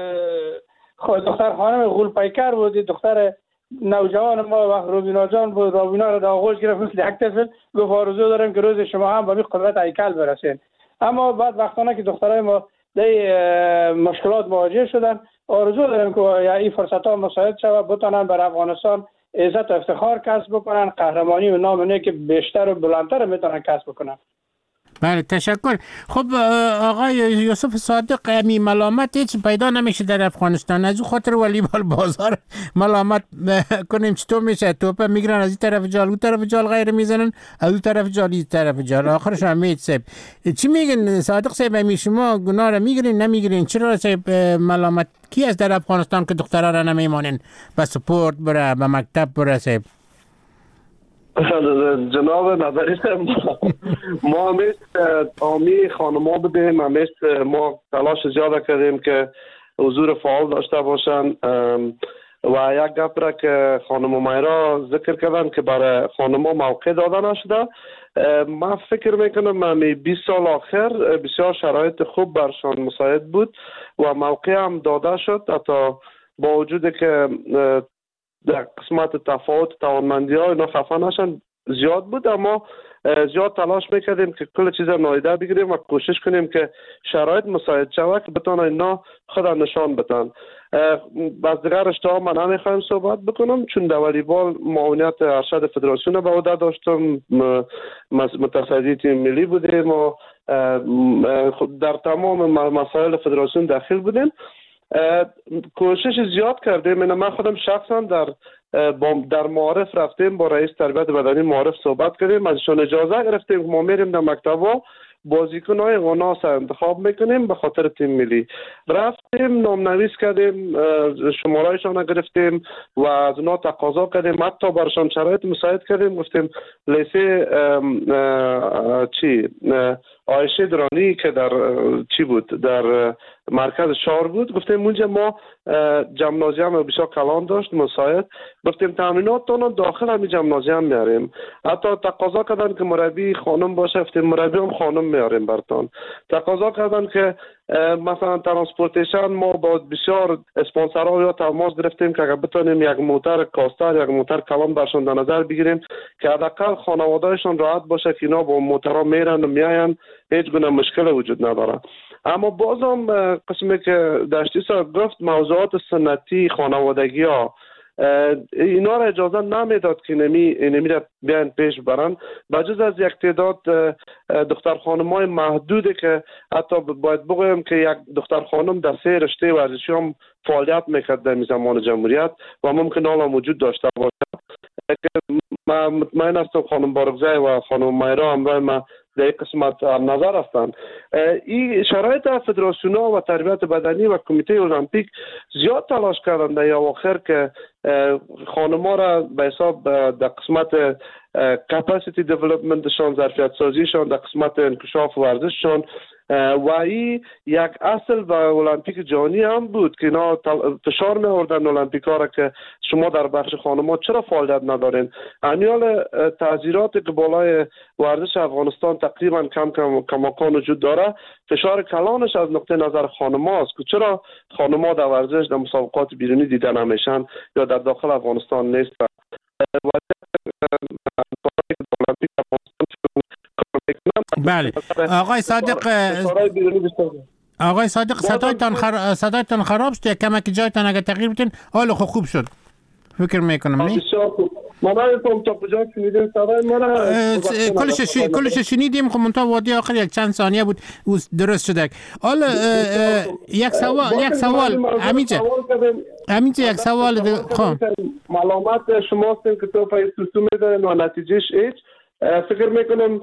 Speaker 4: دختر خانم غول پیکر بود، دختر نوجوان ما وقت روبینا جان بود، روبینا رو در آغوش گرفت مثل یک طفل گفت آرزو دارم که روز شما هم به این قدرت هیکل برسین. اما بعد وقتانه که دخترای ما در مشکلات مواجه شدن آرزو دارم که این فرصت ها مساعد شود بتونن بر افغانستان عزت و افتخار کسب بکنن، قهرمانی و نام نه که بیشتر و بلندتر میتونن کسب بکنن.
Speaker 2: بله تشکر. خب آقای یوسف صادق، امی ملامت هیچ پیدا نمیشه در افغانستان، از او خاطر والیبال بازار ملامت کنیم چطور میشه؟ توپ میگیرن از این طرف جال، اون طرف جال غیر میزنن، از اون طرف جال این طرف جال، آخرش امید صاحب چی میگن؟ صادق صاحب امی شما گناه را میگیرین نمیگیرین؟ چرا صاحب ملامت کی از در افغانستان که دخترها را نمیمانن به سپورت بره به مکتب بره؟ صاحب
Speaker 6: جناب نظری ما ما همیشه آمی خانم‌ها بدیم، همیشه ما تلاش زیاد کردیم که حضور فعال داشته باشن و یک گپ را که خانم مایرا ذکر کردن که برای خانم‌ها موقع داده نشده. من فکر میکنم من بیست سال آخر بسیار شرایط خوب برشان مساعد بود و موقع هم داده شد، حتی با وجود که در قسمت تفاوت توانمندی ها اینا خفه نشن زیاد بود، اما زیاد تلاش میکردیم که کل چیز نایده بگیریم و کوشش کنیم که شرایط مساعد شود که بتونه اینا خود نشان بدن. باز دیگر رشته من نمیخوایم صحبت بکنم چون در والیبال معاونیت ارشد فدراسیون به عهده داشتم، متصدی تیم ملی بودیم و در تمام مسائل فدراسیون داخل بودیم. کوشش زیاد کردیم. من خودم شخصا در در معارف رفتیم با رئیس تربیت بدنی معارف صحبت کردیم، ازشون اجازه گرفتیم که ما میریم در مکتب‌ها بازیکن‌های غناس انتخاب میکنیم به خاطر تیم ملی. رفتیم نامنویس کردیم، شماره‌شان گرفتیم و از اونا تقاضا کردیم، حتی برشان شرایط مساعد کردیم. گفتیم لیسه چی عایشه درانی که در چی بود در مرکز شهر بود، گفتیم اونجا ما جمنازیوم بسیار کلان داشت مساعد، گفتیم تامیناتتون داخل همین جمنازیوم میاریم. حتی تقاضا کردن که مربی خانم باشه، گفتیم مربی هم خانم میاریم براتون. تقاضا کردن که مثلا ترانسپورتیشن ما با بسیار اسپانسرها یا تماس گرفتیم که اگر بتونیم یک موتر کاستر یک موتر کلان برشون در نظر بگیریم که حداقل خانوادهشون راحت باشه که اینا با موترها میرن و میاین، هیچ گونه مشکل وجود نداره. اما بازم قسمی که داشتی سر گفت موضوعات سنتی خانوادگی ها اینا را اجازه نمیداد که نمی نمی را بیان پیش برن، بجز از یک تعداد دختر خانم های محدوده که حتی باید بگویم که یک دختر خانم در سه رشته ورزشی هم فعالیت میکرد در زمان جمهوریت و ممکن حالا موجود داشته باشه. من مطمئن هستم خانم بارگزای و خانم مایرا همراه ما در این قسمت نظر هستند. این شرایط فدراسیون و تربیت بدنی و کمیته المپیک زیاد تلاش کردند در اواخر که خانم‌ها را به حساب در قسمت کپاسیتی دیولپمنتشان، ظرفیت سازیشان، در قسمت انکشاف ورزششان و این یک اصل به المپیک جهانی هم بود که اینا فشار می‌آوردن المپیک‌ها را که شما در بخش خانم‌ها چرا فعالیت ندارین. انیال تعذیراتی که بالای ورزش افغانستان تقریبا کم کم کماکان وجود داره، فشار کلانش از نقطه نظر خانم‌ها است که چرا خانم‌ها در ورزش در مسابقات بیرونی دیده نمیشن یا در داخل افغانستان نیستن.
Speaker 2: بله آقای صادق آقای صادق صدایتان خر... صدایتان خراب شد، یک کمک جایتان اگه تغییر بدین حال خو خوب شد فکر میکنم. نه
Speaker 6: بسیار خوب. ما نمی‌فهمم تا کجا شنیدین صدای من.
Speaker 2: کلش ش... کلش شنیدیم. خب منتها وادی آخر یک چند ثانیه بود او درست شد. حالا یک سوال یک سوال همینجا همینجا یک سوال خب
Speaker 6: معلومات شما هستین که تو پای سوسو می‌دارین و نتیجهش هیچ. فکر میکنم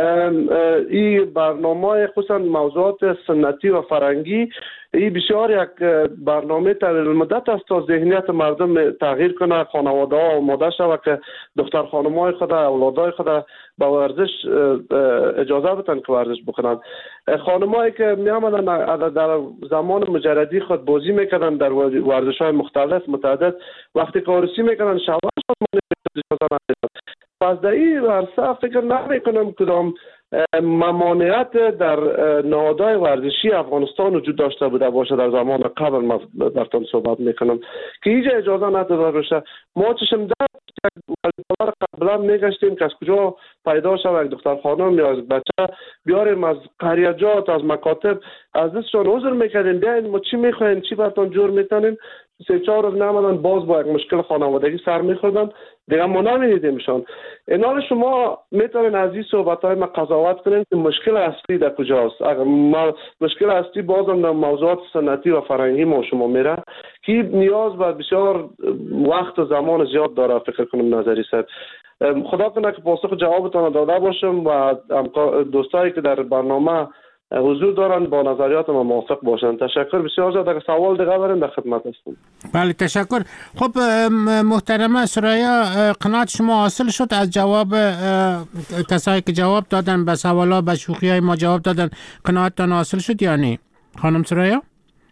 Speaker 6: این برنامه خصوصا موضوعات سنتی و فرنگی این بسیار یک برنامه طویل المدت است تا ذهنیت مردم تغییر کنه، خانواده ها آماده شود که دختر خانم‌های خود اولادای خود به ورزش اجازه بدن که ورزش بکنن. خانم‌هایی که می‌آمدن در زمان مجردی خود بازی میکردن در ورزش‌های مختلف متعدد، وقتی که عروسی میکنن شوهرشون اجازه ندارن. پس در این عرصه فکر نمی‌کنم کدام ممانعت در نهادهای ورزشی افغانستان وجود داشته بوده باشه در زمان قبل. ما براتون صحبت میکنم که اینجا اجازه نداده باشه. ما چشم در والیبال قبلا میگشتیم که از کجا پیدا شود یک دختر خانم یا از بچه بیاریم از قریجات از مکاتب، از دستشان عذر میکردیم بیاین ما چی میخواین چی براتون جور میتونیم. سه چهار روز نمادن باز با یک مشکل خانوادگی سر میخوردن دیگه ما نمیدیدیمشان. اینال شما میتونین از این صحبت های ما قضاوت کنین که مشکل اصلی در کجاست. اگر ما مشکل اصلی بازم در موضوعات سنتی و فرهنگی ما شما میره که نیاز به بسیار وقت و زمان زیاد داره. فکر کنم نظری سر خدا کنه که پاسخ جوابتان داده باشم و دوستایی که در برنامه حضور دارن با نظریات ما موافق باشن. تشکر بسیار زیاد. اگر سوال دیگه دارین در خدمت هستم.
Speaker 2: بله تشکر. خب محترمه سریا، قناعت شما حاصل شد از جواب کسایی که جواب دادن به سوالا به شوخی های ما جواب دادن؟ قناعتتان حاصل شد یا نه خانم سریا؟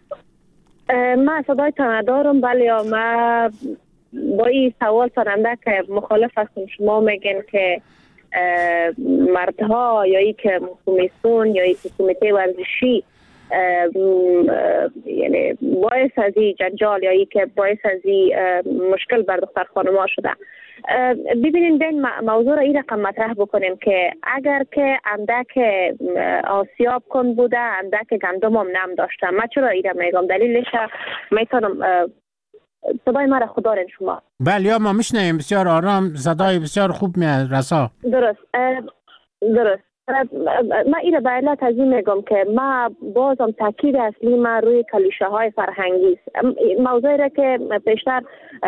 Speaker 5: من صدایتان ندارم. بله ما با این سوال سرنده که مخالف هستم. شما میگن که مردها یا ای که کمیسیون یا ای که کمیته ورزشی یعنی باعث از این جنجال یا ای که باعث از این مشکل بر دختر خانم‌ها شده. ببینین بین موضوع را این رقم مطرح بکنیم که اگر که اندک آسیاب کن بوده اندک گندم هم نم داشته. من چرا این را میگم؟ دلیلش میتونم صدای مرا خدا رن شما.
Speaker 2: بله ما میشنیم بسیار آرام، صدای بسیار خوب میاد رسا.
Speaker 5: درست درست. من این به علت از این میگم که ما بازم تاکید اصلی ما روی کلیشه های فرهنگی است. موضوعی را که پیشتر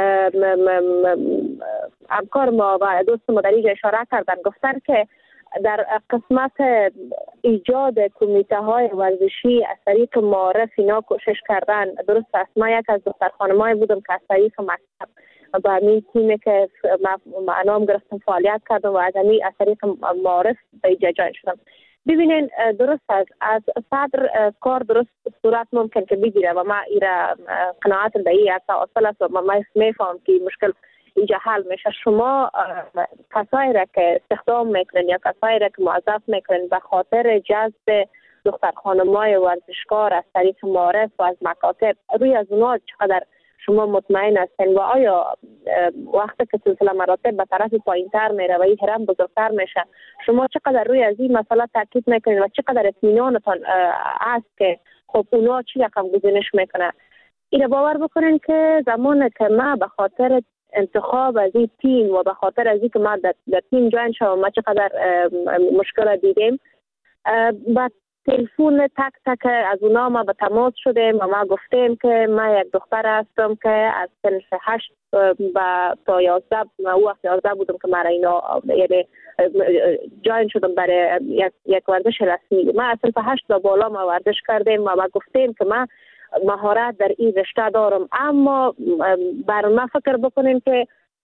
Speaker 5: همکار ما و دوست ما در اینجا اشاره کردن گفتن که در قسمت ایجاد کمیته های ورزشی از طریق معارف اینا کوشش کردن. درست است من یک از دختر خانمایی بودم که از طریق مکتب و همین تیمی که نام گرفتم فعالیت کردم و از همین از طریق معارف به اینجا جای شدم. ببینین درست است از صدر کار درست صورت ممکن که بگیره و ما ایرا قناعت به این اصل است و ما میفهم که مشکل اینجا حل میشه. شما کسایی را که استخدام میکنین یا کسایی را که موظف میکنین به خاطر جذب دختر خانمای ورزشکار از طریق معارف و از مکاتب روی از اونها چقدر شما مطمئن هستین و آیا وقتی که سلسله مراتب به طرف پایینتر میره و این هرم بزرگتر میشه شما چقدر روی از این مسئله تاکید میکنین و چقدر اطمینانتان است که خب اونا چی رقم گزینش میکنه؟ این باور بکنین که زمان که ما به خاطر انتخاب از این تیم و به خاطر از این که ما در, در تیم جوین شدم ما چقدر مشکل دیدیم با تلفن تک تک از اونا ما به تماس شدیم و ما گفتیم که ما یک دختر هستم که از سنف هشت و تا یازده او وقت یازده بودم که ما را اینا یعنی جوین شدم برای یک, یک ورزش رسمی. ما از سنف هشت و بالا ما ورزش کردیم و ما گفتیم که ما مهارت در این رشته دارم. اما بر ما فکر بکنیم که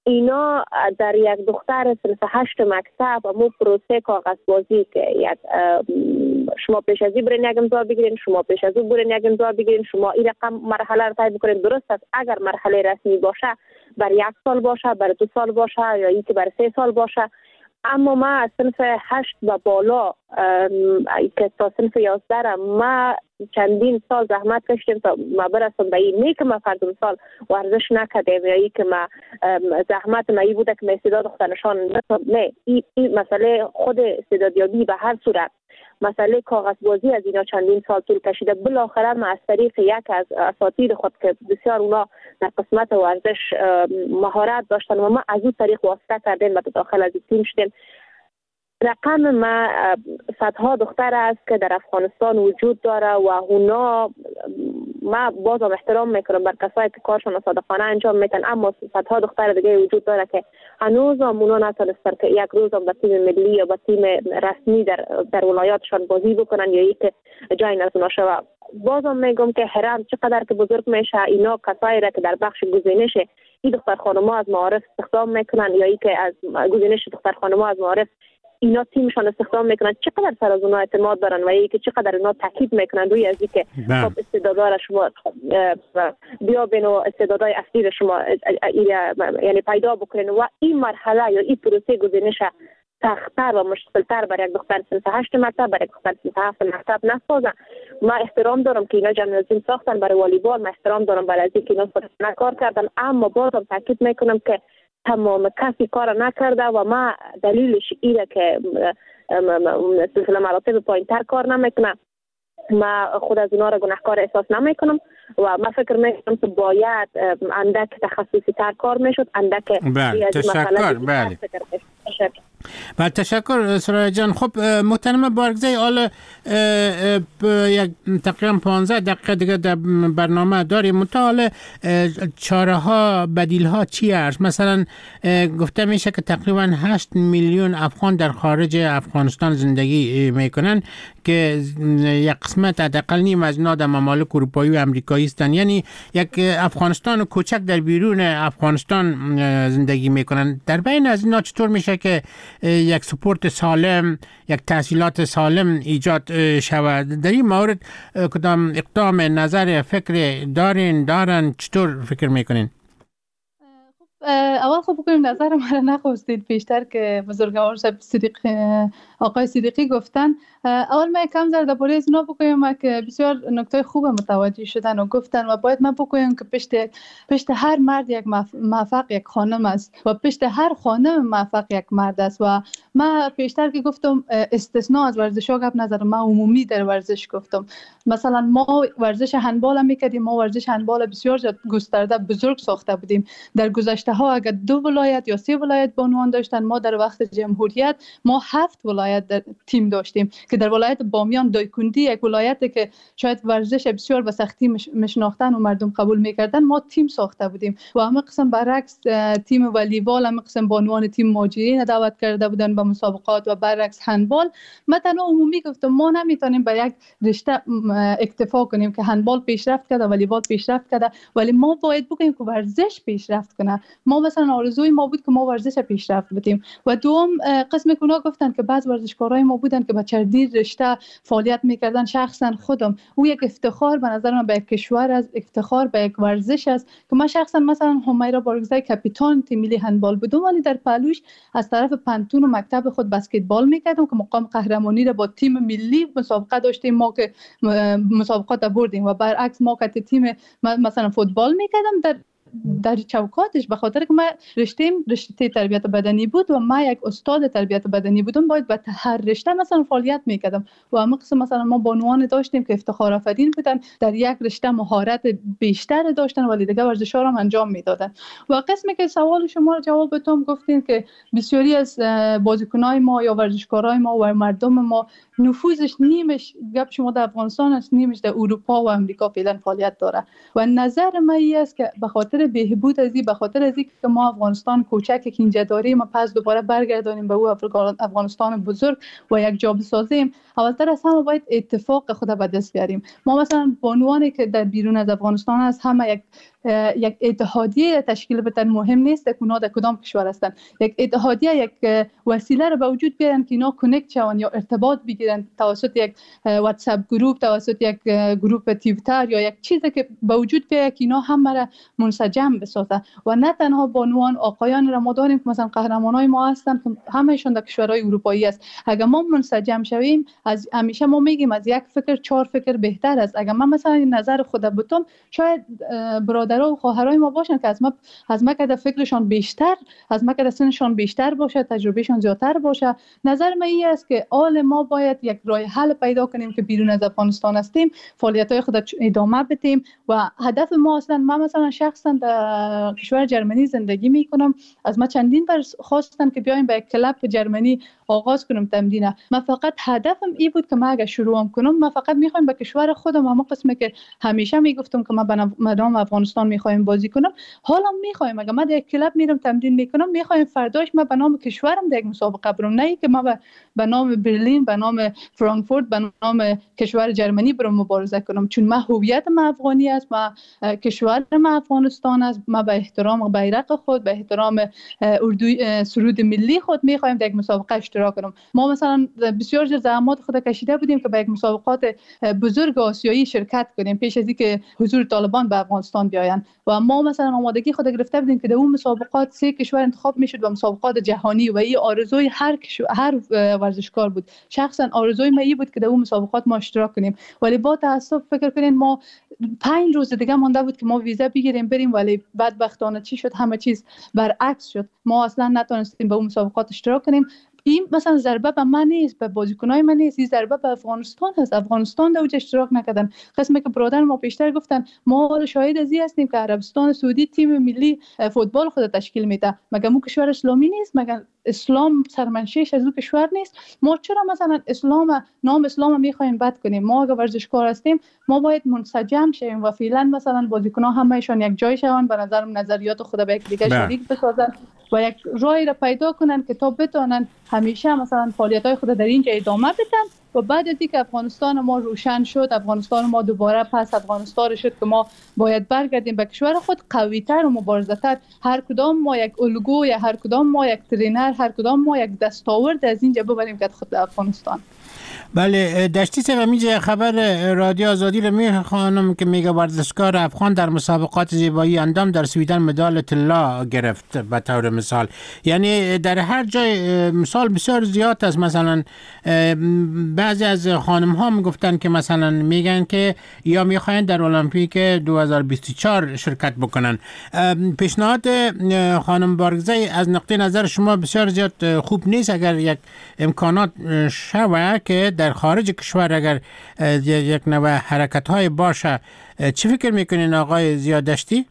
Speaker 5: اینا در یک دختر صنف هشت مکتب مو پروسه کاغذبازی که یک شما پیش از این برین یک امضا بگیرین، شما پیش از او برین یک امضا بگیرین، شما این رقم مرحله رو طی بکنین. درست است اگر مرحله رسمی باشه بر یک سال باشه، بر دو سال باشه یا این که بر سه سال باشه. اما ما از صنف هشت و بالا که تا صنف یازده ما چندین سال زحمت کشیدیم تا ما برسیم به این. نه که ما فرد سال ورزش نکردیم یا ای که ما زحمت ما ای بوده که ما استعداد خود نشان نه. این ای مسئله خود استعدادیابی به هر صورت، مسئله کاغذبازی از اینا چندین سال طول کشیده. بالاخره ما از طریق یک از اساتید خود که بسیار اونا در قسمت ورزش مهارت داشتن و ما از اون طریق واسطه کردیم و داخل از این تیم شدیم. رقم ما صدها دختر است که در افغانستان وجود داره و اونا ما بازم احترام میکنم بر کسایی که کارشون صادقانه انجام میتن، اما صدها دختر دیگه وجود داره که هنوز هم اونا نتونستن که یک روز هم به تیم ملی یا به تیم رسمی در در ولایاتشان بازی بکنن یا یک جای از اونا شوه. بازم میگم که حرم چقدر که بزرگ میشه، اینا کسایی را که در بخش گزینش این دختر خانم‌ها از معارف استخدام میکنن یا ای که از گزینش دختر خانم‌ها از معارف اینا تیمشان استخدام میکنن، چقدر سر از اونها اعتماد دارن و ای که چقدر اینا تاکید میکنن روی از اینکه خب استعدادها شما بیا بین و استعدادهای اصلی شما یعنی پیدا بکنین و این مرحله یا این پروسه گزینش سخت‌تر و مشکل‌تر برای یک دختر صنف هشت مکتب برای یک دختر صنف هفت مکتب نسازن. ما احترام دارم که اینا جمنازیم ساختن برای والیبال، ما احترام دارم برای اینکه اینا فرصت کار کردن، اما بازم تاکید میکنم که تمام کسی کار نکرده و ما دلیلش اینه که سلسله مراتب پایین‌تر کار نمیکنه. ما خود از اونا را گناهکار احساس نمیکنم و ما فکر میکنم که باید اندک تخصصی تر کار میشد، اندک
Speaker 2: بله تشکر. بله بله تشکر سرای جان. خب محترم بارگزی، حالا یک تقریبا پانزده دقیقه دیگه در برنامه داریم. متعال چاره ها بدیل ها چی است؟ مثلا گفته میشه که تقریبا هشت میلیون افغان در خارج افغانستان زندگی میکنن که یک قسمت حداقل نیم از اینا در ممالک اروپایی و امریکایی هستند، یعنی یک افغانستان کوچک در بیرون افغانستان زندگی میکنن. در بین از اینا چطور میشه که یک سپورت سالم، یک تحصیلات سالم ایجاد شود؟ در این مورد کدام اقدام نظر فکر دارین دارن چطور فکر میکنین؟
Speaker 7: اول خب بکنیم نظر من نخواستید بیشتر که بزرگوار صدیق آقای صدیقی گفتن. اول من کم زر در باره از اینا بکنیم که بسیار نکته خوب متوجه شدن و گفتن و باید من بکنیم که پشت پشت هر مرد یک موفق یک خانم است و پشت هر خانم موفق یک مرد است. و من پیشتر که گفتم استثناء از ورزش ها گپ نظر من عمومی در ورزش گفتم. مثلا ما ورزش هندبال هم میکردیم، ما ورزش هندبال بسیار گسترده بزرگ ساخته بودیم. در گذشته ها اگر دو ولایت یا سه ولایت بانوان داشتن، ما در وقت جمهوریت ما هفت ولایت در تیم داشتیم که در ولایت بامیان دایکندی یک ولایتی که شاید ورزش بسیار به سختی میشناختن و مردم قبول میکردن، ما تیم ساخته بودیم. و همه قسم برعکس تیم والیبال، همه قسم بانوان تیم مهاجرین دعوت کرده بودن به مسابقات و برعکس هندبال. مثلا عمومی گفتم ما نمیتونیم به یک رشته اکتفا کنیم که هندبال پیشرفت کرده، والیبال پیشرفت کرده، ولی ما باید بگیم که ورزش پیشرفت کنه. ما مثلا آرزوی ما بود که ما ورزش پیشرفت بدیم. و دوم قسم کونا گفتن که بعض ورزشکارای ما بودن که با چندین رشته فعالیت میکردن. شخصا خودم او یک افتخار به نظر من به یک کشور از افتخار به یک ورزش است که من شخصا مثلا همیرا بارگزی کاپیتان تیم ملی هندبال بودم، ولی در پهلوش از طرف پنتون و مکتب خود بسکتبال میکردم که مقام قهرمانی را با تیم ملی مسابقه داشتیم ما که مسابقات بردیم. و برعکس ما که تیم مثلا فوتبال میکردم در در چوکاتش، به خاطر که من رشته‌ام رشته تربیت بدنی بود و من یک استاد تربیت بدنی بودم، باید به هر رشته مثلا فعالیت میکردم. و همه قسم مثلا ما بانوان داشتیم که افتخار آفرین بودن، در یک رشته مهارت بیشتر داشتن ولی دیگه ورزش‌ها رو انجام میدادن. و قسمی که سوال شما رو جواب بدم گفتین که بسیاری از بازیکنای ما یا ورزشکارای ما و مردم ما نفوذش نیمش گپ شما در افغانستان است، نیمش در اروپا و امریکا فعلا فعالیت داره. و نظر من این است که به خاطر بهبود ازی، به خاطر ازی که ما افغانستان کوچک که اینجا داریم ما پس دوباره برگردانیم به او افغانستان بزرگ و یک جا بسازیم، اولتر از همه باید اتفاق خود به دست بیاریم. ما مثلا بانوانی که در بیرون از افغانستان است همه یک یک اتحادیه تشکیل بدن مهم نیست که اونا در کدام کشور هستند. یک اتحادیه یک وسیله رو به وجود بیارن که اینا کانکت شون یا ارتباط بگیرن توسط یک واتساپ گروپ، توسط یک گروپ توییتر یا یک چیزی که به وجود بیاره که اینا همه را منسجم بسازه و نه تنها بانوان آقایان را ما داریم که مثلا قهرمانای ما هستن که همهشون در کشورهای اروپایی است. اگر ما منسجم شویم، از همیشه ما میگیم از یک فکر چهار فکر بهتر است. اگر من مثلا این نظر خود بتم، شاید برادرها و خواهرای ما باشن که از ما از ما که فکرشان بیشتر، از ما که سنشان بیشتر باشه، تجربهشان زیادتر باشه. نظر من این است که آل ما باید یک راه حل پیدا کنیم که بیرون از افغانستان هستیم فعالیت‌های خود ادامه بدیم و هدف ما اصلا، من مثلا شخصا در کشور جرمنی زندگی میکنم، از ما چندین بار خواستن که بیایم به کلاب جرمنی آغاز کنم تمرین. من فقط هدفم این بود که من اگه شروع کنم، من فقط میخوایم به کشور خودم، همون قسمی که همیشه میگفتم که من به نام افغانستان میخوایم بازی کنم، حالا میخوایم اگه من در کلاب میرم تمرین میکنم، میخوایم فرداش من به نام کشورم در یک مسابقه برم، نه که من به نام برلین، به نام فرانکفورت، به نام کشور جرمنی برم مبارزه کنم. چون من هویت من افغانی است، من کشور من افغانستان است، من به احترام بیرق خود، به احترام اردو سرود ملی خود میخوایم در یک مسابقه اشتراک کنم. ما مثلا بسیار زحمات خود کشیده بودیم که به یک مسابقات بزرگ آسیایی شرکت کنیم پیش از اینکه حضور طالبان به افغانستان بیاین و ما مثلا آمادگی خود گرفته بودیم که در اون مسابقات سه کشور انتخاب میشد و مسابقات جهانی و این آرزوی هر هر ورزشکار بود. شخصا آرزوی من این بود که در اون مسابقات ما اشتراک کنیم، ولی با تاسف فکر کنین ما پنج روز دیگه مونده بود که ما ویزا بگیریم بریم، ولی بدبختانه چی شد؟ همه چیز برعکس شد. ما اصلا نتونستیم به اون مسابقات اشتراک کنیم. این مثلا ضربه به من نیست، به بازیکنای من نیست، این ضربه به افغانستان هست. افغانستان در اوج اشتراک نکردن. قسمی که برادر ما پیشتر گفتن ما شاهد از این هستیم که عربستان سعودی تیم ملی فوتبال خود تشکیل میده، مگه مو کشور اسلامی نیست؟ مگه اسلام سرمنشهش از اون کشور نیست؟ ما چرا مثلا اسلام نام اسلام میخوایم بد کنیم؟ ما اگه ورزشکار هستیم ما باید منسجم شیم و فعلا مثلا بازیکن‌ها همهشون یک جای شون، به نظرم نظریات خود به یک دیگه شریک بسازن و یک راهی را پیدا کنن که تا بتونن همیشه مثلا فعالیت‌های خود در اینجا ادامه بدن و بعد از اینکه افغانستان ما روشن شد، افغانستان ما دوباره پس افغانستان شد که ما باید برگردیم به کشور خود قوی‌تر و مبارزه‌تر. هر کدام ما یک الگو یا هر کدام ما یک ترینر، هر کدام ما یک دستاورد از اینجا ببریم که خود افغانستان.
Speaker 2: بله، دشتی سه میجه خبر رادیو آزادی رو میخوانم که میگه ورزشکار افغان در مسابقات زیبایی اندام در سویدن مدال طلا گرفت. به طور مثال، یعنی در هر جای مثال بسیار زیاد است. مثلا بعضی از خانم ها میگفتن که مثلا میگن که یا میخواین در المپیک دو هزار و بیست و چهار شرکت بکنن. پیشنهاد خانم بارگزی از نقطه نظر شما بسیار زیاد خوب نیست اگر یک امکانات شوه که در خارج کشور اگر یک نوع حرکت های باشه؟ چی فکر میکنین آقای زیادشتی؟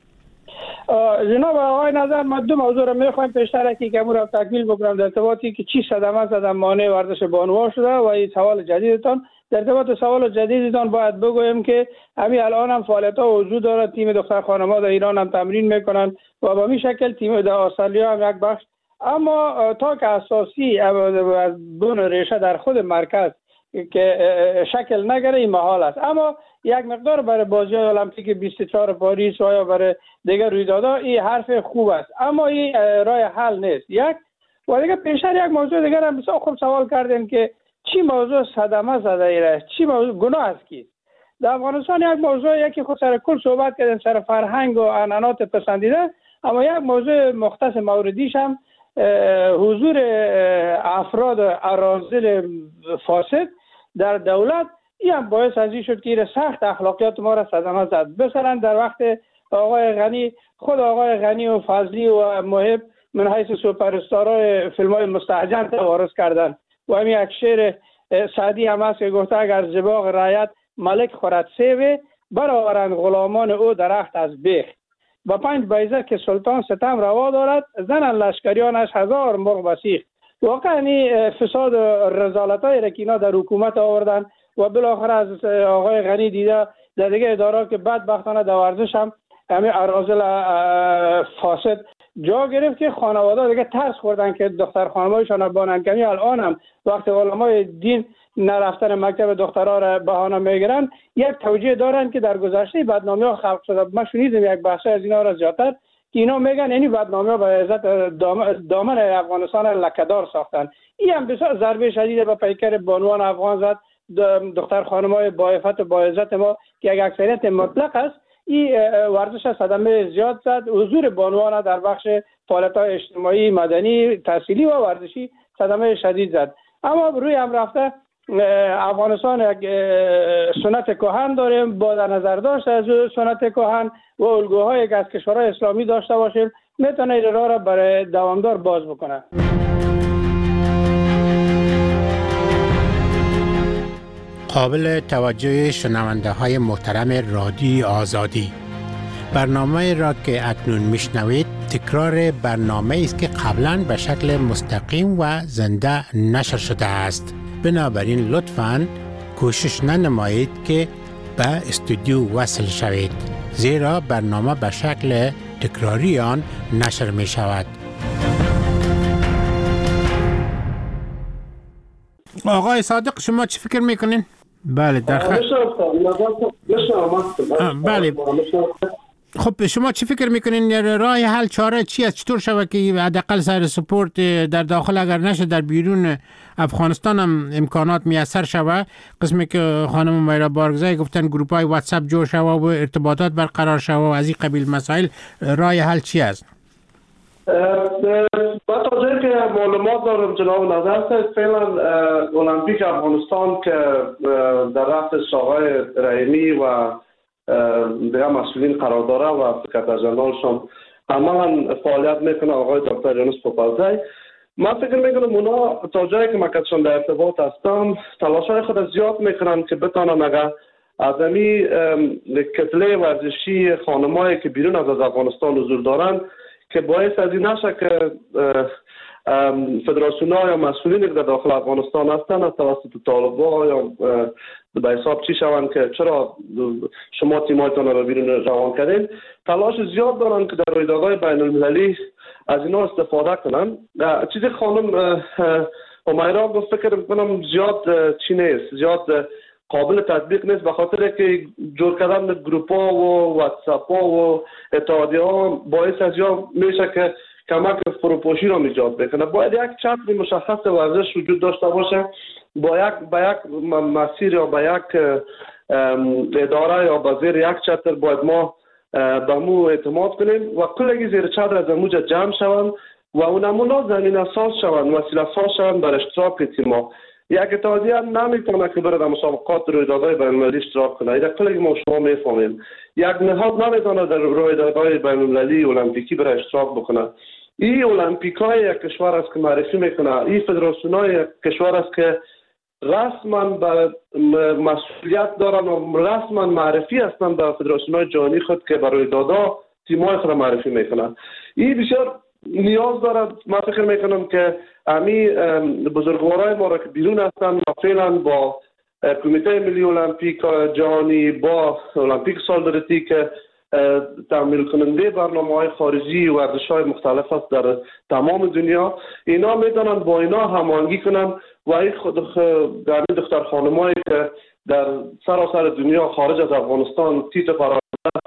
Speaker 4: جناب آقای نظر، ما دو موضوع رو میخوایم پیشتر که که را تکمیل بکنم در ارتباطی که چی صدمه زدن مانع ورزش بانوا شده و این سوال جدیدتان. در ارتباط سوال جدیدتان باید بگویم که همین الان هم فعالیت ها وجود داره. تیم دختر خانم‌ها در ایران هم تمرین میکنن و به این شکل تیم در استرالیا هم یک بخش، اما تا که اساسی از بن ریشه در خود مرکز که شکل نگیره این محال است. اما یک مقدار برای بازی‌های المپیک بیست و چهار پاریس و یا برای دیگر رویدادها این حرف خوب است، اما این راه حل نیست. یک و دیگه پیشتر یک موضوع دیگر هم بسیار خوب سوال کردیم که چی موضوع صدمه زده ایره، چی موضوع گناه است کی در افغانستان. یک موضوع یکی خود سر کل صحبت کردن سر فرهنگ و عنعنات پسندیده، اما یک موضوع مختص موردیش هم حضور افراد اراذل فاسد در دولت، این هم باعث از این شد که سخت اخلاقیات ما را صدمه زد. مثلا در وقت آقای غنی، خود آقای غنی و فضلی و محب من حیث سوپر استارای فیلم های مستهجن توارث کردن و همین یک شعر سعدی هم هست که گفته اگر زباق رعیت ملک خورد سیوه برآورند غلامان او درخت از بیخ. با پنج بیضه که سلطان ستم روا دارد زنن لشکریانش هزار مرغ بسیخ. واقعا این فساد و رذالت‌های را که اینا در حکومت آوردن و بالاخره از آقای غنی دیده در دیگه اداره که بدبختانه در ورزش هم همین اراذل فاسد جا گرفت که خانواده دیگه ترس خوردن که دختر خانمایشان باننگمی. الان هم وقتی علمای دین نرفتن مکتب دخترها را بهانه میگیرن، یک توجیه دارن که در گذشته بدنامی ها خلق شده. ما شنیدیم یک بحث از اینا را زیادتر که اینا میگن یعنی بدنامی ها به عزت دامن افغانستان لکه‌دار ساختن. این هم بسیار ضربه شدید به پیکر بانوان افغان زد، دختر خانمای با عفت و با عزت ما که یک اکثریت مطلق است. این ورزش صدمه زیاد زد، حضور بانوان در بخش فعالیت‌های اجتماعی، مدنی، تحصیلی و ورزشی صدمه شدید زد. اما روی هم رفته افغانستان یک سنت کهن داریم، با در نظر داشت از سنت کهن و الگوهایی که از کشورهای اسلامی داشته باشیم میتونه این راه را برای دوامدار باز بکنه.
Speaker 2: قابل توجه شنونده های محترم رادیوی آزادی، برنامه را که اکنون میشنوید تکرار برنامه است که قبلا به شکل مستقیم و زنده نشر شده است. بنابراین لطفاً کوشش ننمایید که به استودیو وصل شوید، زیرا برنامه به شکل تکراری آن نشر می شود. آقای صادق شما چی فکر میکنین؟ بله در خ... بله خب شما چی فکر میکنین راه حل چاره چی است؟ چطور شود که حداقل سایر سپورت در داخل اگر نشه در بیرون افغانستان هم امکانات میسر شود؟ قسمی که خانم میرا بارگزای گفتن گروپ های واتساپ جور شود و ارتباطات برقرار شود و از این قبیل مسائل، راه حل چی است؟
Speaker 6: با توجه که معلومات دارم جناب نظر فعلا المپیک افغانستان که در رأس آقای رحیمی و دیگر مسئولین قرار داره و سکرتر ژنرالشون عملا فعالیت میکنه آقای دکتر یونس پوپلزی. من فکر میکنم اونا تا جایی که مکتشون در ارتباط هستم تلاشای خود زیاد میکنن که بتانن اگر از امی کتله ورزشی خانمایی که بیرون از افغانستان حضور دارن که باعث از این نشه که فدراسیون ها یا مسئولین که در داخل افغانستان هستن از توسط طالبا یا به حساب چی شوند که چرا شما تیمایتان را بیرون روان کردین، تلاش زیاد دارن که در رویدادهای بین المللی از اینا استفاده کنن. چیزی خانم همیرا گفت فکر میکنم زیاد چی نیست، زیاد قابل تطبیق نیست، به خاطر که جور کردن گروپ ها و واتساپ ها و اتحادیه ها باعث از یا میشه که کمک فروپاشی را ایجاد بکنه. باید یک چتر مشخص ورزش وجود داشته باشه، با یک با یک مسیر یا با یک اداره یا با زیر یک چتر باید ما به مو اعتماد کنیم و کلگی زیر چتر از موجه جمع شوند و اونمونا زمین اساس شوند، وسیله اساس شوند بر اشتراک تیما. یک اتحادیه نمیتونه که بره در مسابقات رویدادهای بین‌المللی اشتراک کنه، اینا کلگی ما شما میفهمیم. یک نهاد نمیتونه در رویدادهای بین‌المللی المپیکی بره اشتراک بکنه. این المپیکای یک کشور است که معرفی میکنه، این فدراسیونای یک کشور است که رسما به مسئولیت دارن و رسما معرفی هستن به فدراسیونای جهانی خود که برای دادا تیمای خود معرفی میکنن. این بسیار نیاز دارد. من فکر میکنم که امی بزرگوارای ما را که بیرون هستن فعلا با کمیته ملی المپیک جهانی، با المپیک سالیداریتی که تعمیل کننده برنامه‌های خارجی و ورزش‌های مختلف است در تمام دنیا، اینا میتونن با اینا هماهنگی کنن و این خود در دختر خانمایی که در سراسر دنیا خارج از افغانستان تیتر پرونده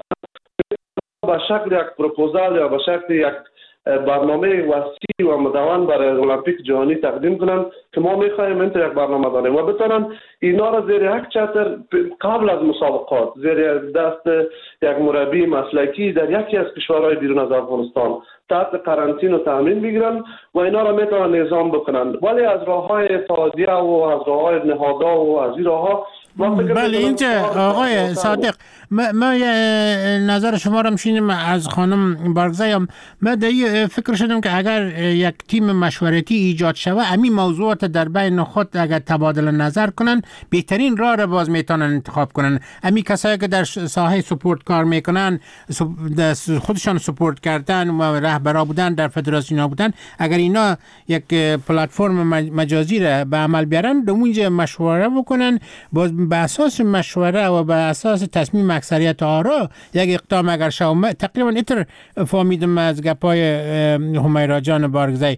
Speaker 6: به شکل یک پروپوزال یا به شکل یک برنامه وسیع و مدون برای المپیک جهانی تقدیم کنن که ما میخوایم اینطور یک برنامه داریم و بتونن اینا را زیر یک چتر قبل از مسابقات زیر دست یک مربی مسلکی در یکی از کشورهای بیرون از افغانستان تحت قرنطینه و تامین بگیرن و اینا را میتونن نظام بکنن، ولی از راههای اتحادیه و از راههای نهادها و از این راهها.
Speaker 2: بله اینجا آقای صادق ما نظر شما را میشینیم از خانم بارگزای. من در فکر شدم که اگر یک تیم مشورتی ایجاد شود امی موضوعات در بین خود اگر تبادل نظر کنن بهترین راه را باز میتونن انتخاب کنن. امی کسایی که در ساحه سپورت کار میکنن خودشان سپورت کردن و رهبرا بودن در فدراسیون بودن، اگر اینا یک پلتفرم مجازی را به عمل بیارن اونجا مشوره بکنن، باز به اساس مشوره و به اساس تصمیم اکثریت آرا یک اقدام اگر شود تقریبا اینطور فهمیدم از گپای همیرا جان بارگزی.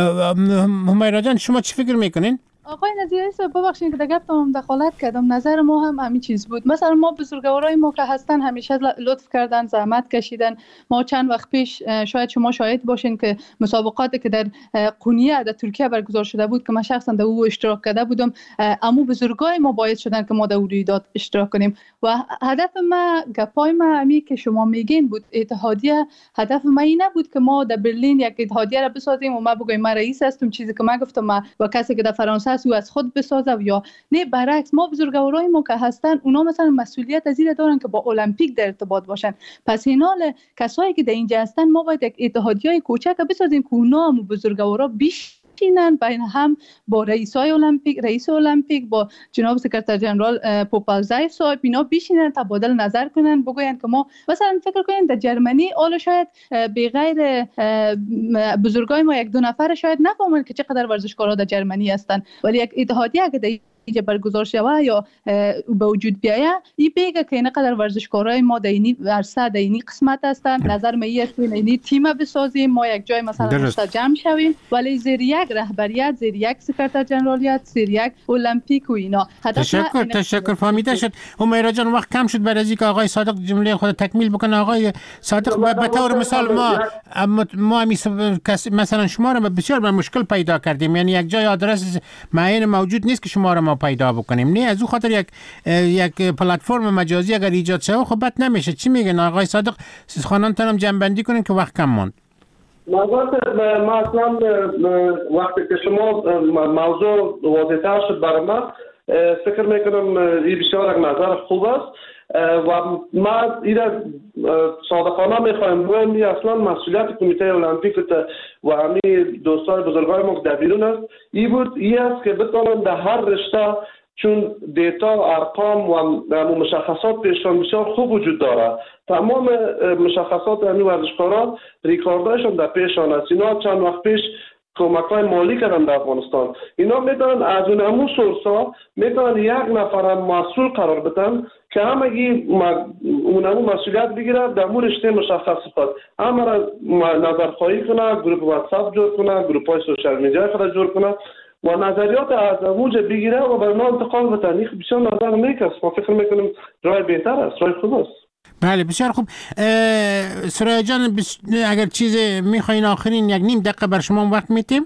Speaker 2: همیرا جان شما چی فکر میکنین؟
Speaker 7: آقای نظیری صاحب ببخشید که در گفتم دخالت کردم. نظر ما هم همین چیز بود. مثلا ما بزرگوارای ما که هستن همیشه لطف کردن، زحمت کشیدن. ما چند وقت پیش شاید شما شاهد باشین که مسابقاتی که در قونیه در ترکیه برگزار شده بود که من شخصا در او اشتراک کرده بودم، اما بزرگای ما باعث شدن که ما در اون رویداد اشتراک کنیم و هدف ما گپای ما همین که شما میگین بود. اتحادیه هدف ما این نبود که ما در برلین یک اتحادیه را بسازیم و ما بگویم من رئیس هستم، چیزی که من گفتم ما و کسی که در فرانسه او از خود بسازه یا نه. برعکس ما بزرگوارای ما که هستن اونا مثلا مسئولیت از این دارن که با المپیک در ارتباط باشن. پس این حال کسایی که در اینجا هستن ما باید یک اتحادیه کوچک بسازیم که اونا هم بزرگوارا بیش بین هم با رئیسای المپیک، رئیس المپیک، با جناب سکرتر جنرال پوپالزای صاحب اینا بشینن تبادل نظر کنن، بگوین که ما مثلا فکر کنین در جرمنی حالا شاید به غیر بزرگای ما یک دو نفر شاید نفهمن که چقدر ورزشکارا در جرمنی هستن، ولی یک اتحادیه که در اینجا برگزار شوه یا به وجود بیایه این بگه که اینقدر ورزشکارای ما در اینی ورسه در اینی قسمت هستن، نظر ما این است که اینی تیم بسازیم، ما یک جای مثلا جمع شویم ولی زیر یک رهبریت، زیر یک سکرتر جنرالیت، زیر یک المپیک و اینا.
Speaker 2: تشکر تشکر فهمیده شد. همیرا جان وقت کم شد برای اینکه آقای صادق جمله خود تکمیل بکنه. آقای صادق به طور مثال ما ما مثلا شما را بسیار به مشکل پیدا کردیم، یعنی یک جای آدرس معین موجود نیست که شما را ما پیدا بکنیم. نه از او خاطر یک یک پلتفرم مجازی اگر ایجاد شه خب بد نمیشه. چی میگن آقای صادق؟ خانانتون هم جنبندی کنین که وقت کم موند.
Speaker 6: ما اصلا وقتی که شما موضوع واضح‌تر شد برای من فکر میکنم این بسیار یک نظر خوب است و ما اینا صادقانه میخوایم بگویم اصلا مسئولیت کمیته المپیک و همه دوستان بزرگای ما در بیرون است این بود این است که بتونن در هر رشته، چون دیتا ارقام و مشخصات پیشان بسیار خوب وجود داره، تمام مشخصات همین ورزشکاران ریکاردایشون در پیشان است. اینا چند وقت پیش کمک‌های مالی کردن در افغانستان، اینا میتونن از اون همون سورسا میتونن یک نفر مسئول قرار بدن که همگی اون همون مسئولیت بگیره در مورد رشته مشخص خود، همه را نظرخواهی کنه، گروپ واتساپ جور کنه، گروپ های سوشال میدیا خود جور کنه و نظریات از موجه بگیره و بر ما انتقال بتن. این بسیار نظر میکرد. ما فکر میکنیم راه بهتر است، راه خوب است.
Speaker 2: بله بسیار خوب. سرای جان بس... اگر چیز میخواین آخرین یک نیم دقیقه بر شما وقت میتیم.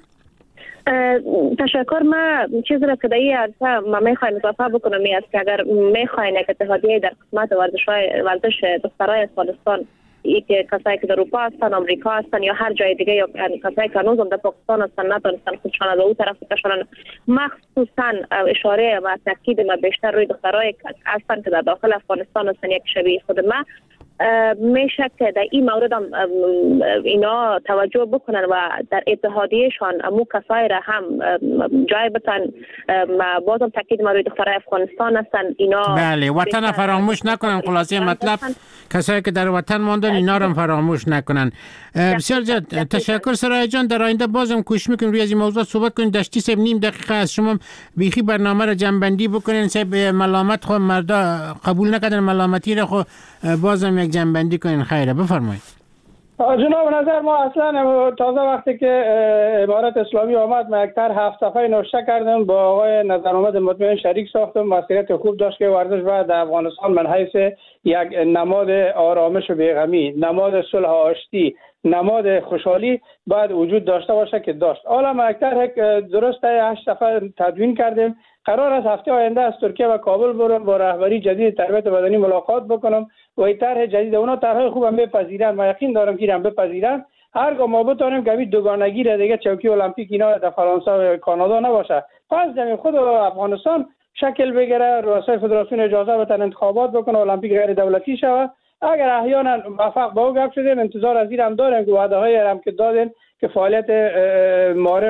Speaker 5: تشکر. ما چیزی را که در این عرصه ما میخوایم اضافه بکنم این است که اگر میخواین یک اتحادیه در قسمت ورزش ورزش دخترای افغانستان، ای که کسایی که در اروپا هستن، آمریکا هستن یا هر جای دیگه، یا کسایی که هنوز در پاکستان هستن نتونستن خودشان از اون طرف بکشونن، مخصوصا اشاره و تاکید ما بیشتر روی دخترای هستن که در داخل افغانستان هستن یک شبیه خود ما، میشه که در این مورد هم اینا توجه بکنن و در اتحادیهشان امو کسای را هم جای بتن. بازم تاکید ما روی دخترای افغانستان هستن، اینا
Speaker 2: بله وطن فراموش نکنن. خلاصه مطلب کسایی که در وطن ماندن اینا رو فراموش نکنن. بسیار زیاد تشکر سرای جان. در آینده بازم کوشش میکنیم روی از این موضوع صحبت کنیم. دشتی صاحب نیم دقیقه از شما بیخی برنامه رو جنبندی بکنین. صاحب ملامت خو مردا قبول نکردن ملامتی رو، خو بازم یک جنبندی کنین. خیره بفرمایید.
Speaker 4: جناب نظر ما اصلا تازه وقتی که امارت اسلامی آمد ما یک طرح هفت صفحه نوشته کردم با آقای نظر آمد مطمئن شریک ساختم. مسئولیت خوب داشت که ورزش باید در افغانستان من حیث یک نماد آرامش و بیغمی، نماد صلح و آشتی، نماد خوشحالی باید وجود داشته باشه که داشت. حالا ما یک طرح درسته هشت صفحه تدوین کردیم. قرار است هفته آینده از ترکیه و کابل برم با رهبری جدید تربیت بدنی ملاقات بکنم و این طرح جدید اونا طرح خوب هم بپذیرن. ما یقین دارم که هم بپذیرن. هرگاه ما بتونیم که دوگانگی را دیگه چوکی المپیک اینا در فرانسه و کانادا نباشه، پس زمین خود افغانستان شکل بگیره، رؤسای فدراسیون اجازه بدن انتخابات بکنه، المپیک غیر دولتی شود. اگر احیانا موفق به گپ شدیم انتظار از این هم داریم که وعده های هم که دادن که فعالیت معرف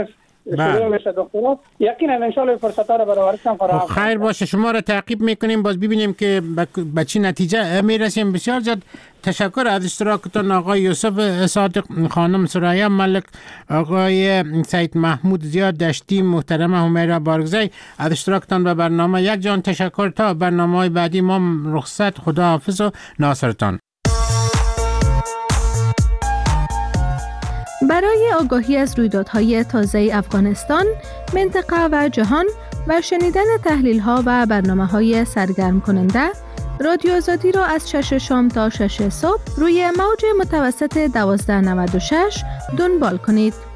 Speaker 4: شروع میشه دکترا. یقینا ان شاء الله فرصت ها رو برابرشان فراهم.
Speaker 2: خیر باشه، شما را تعقیب میکنیم، باز ببینیم که به چی نتیجه میرسیم. بسیار زیاد تشکر از اشتراکتان آقای یوسف صادق، خانم سرایه ملک، آقای سید محمود زیاد دشتی، محترم همیرا بارگزی، از اشتراکتان به برنامه. یک جان تشکر. تا برنامه های بعدی ما رخصت. خدا حافظ و ناصرتان.
Speaker 1: برای آگاهی از رویدادهای تازه افغانستان، منطقه و جهان و شنیدن تحلیل‌ها و برنامه‌های سرگرم کننده، رادیو آزادی را از شش شام تا شش صبح روی موج متوسط دوازده نود و شش دنبال کنید.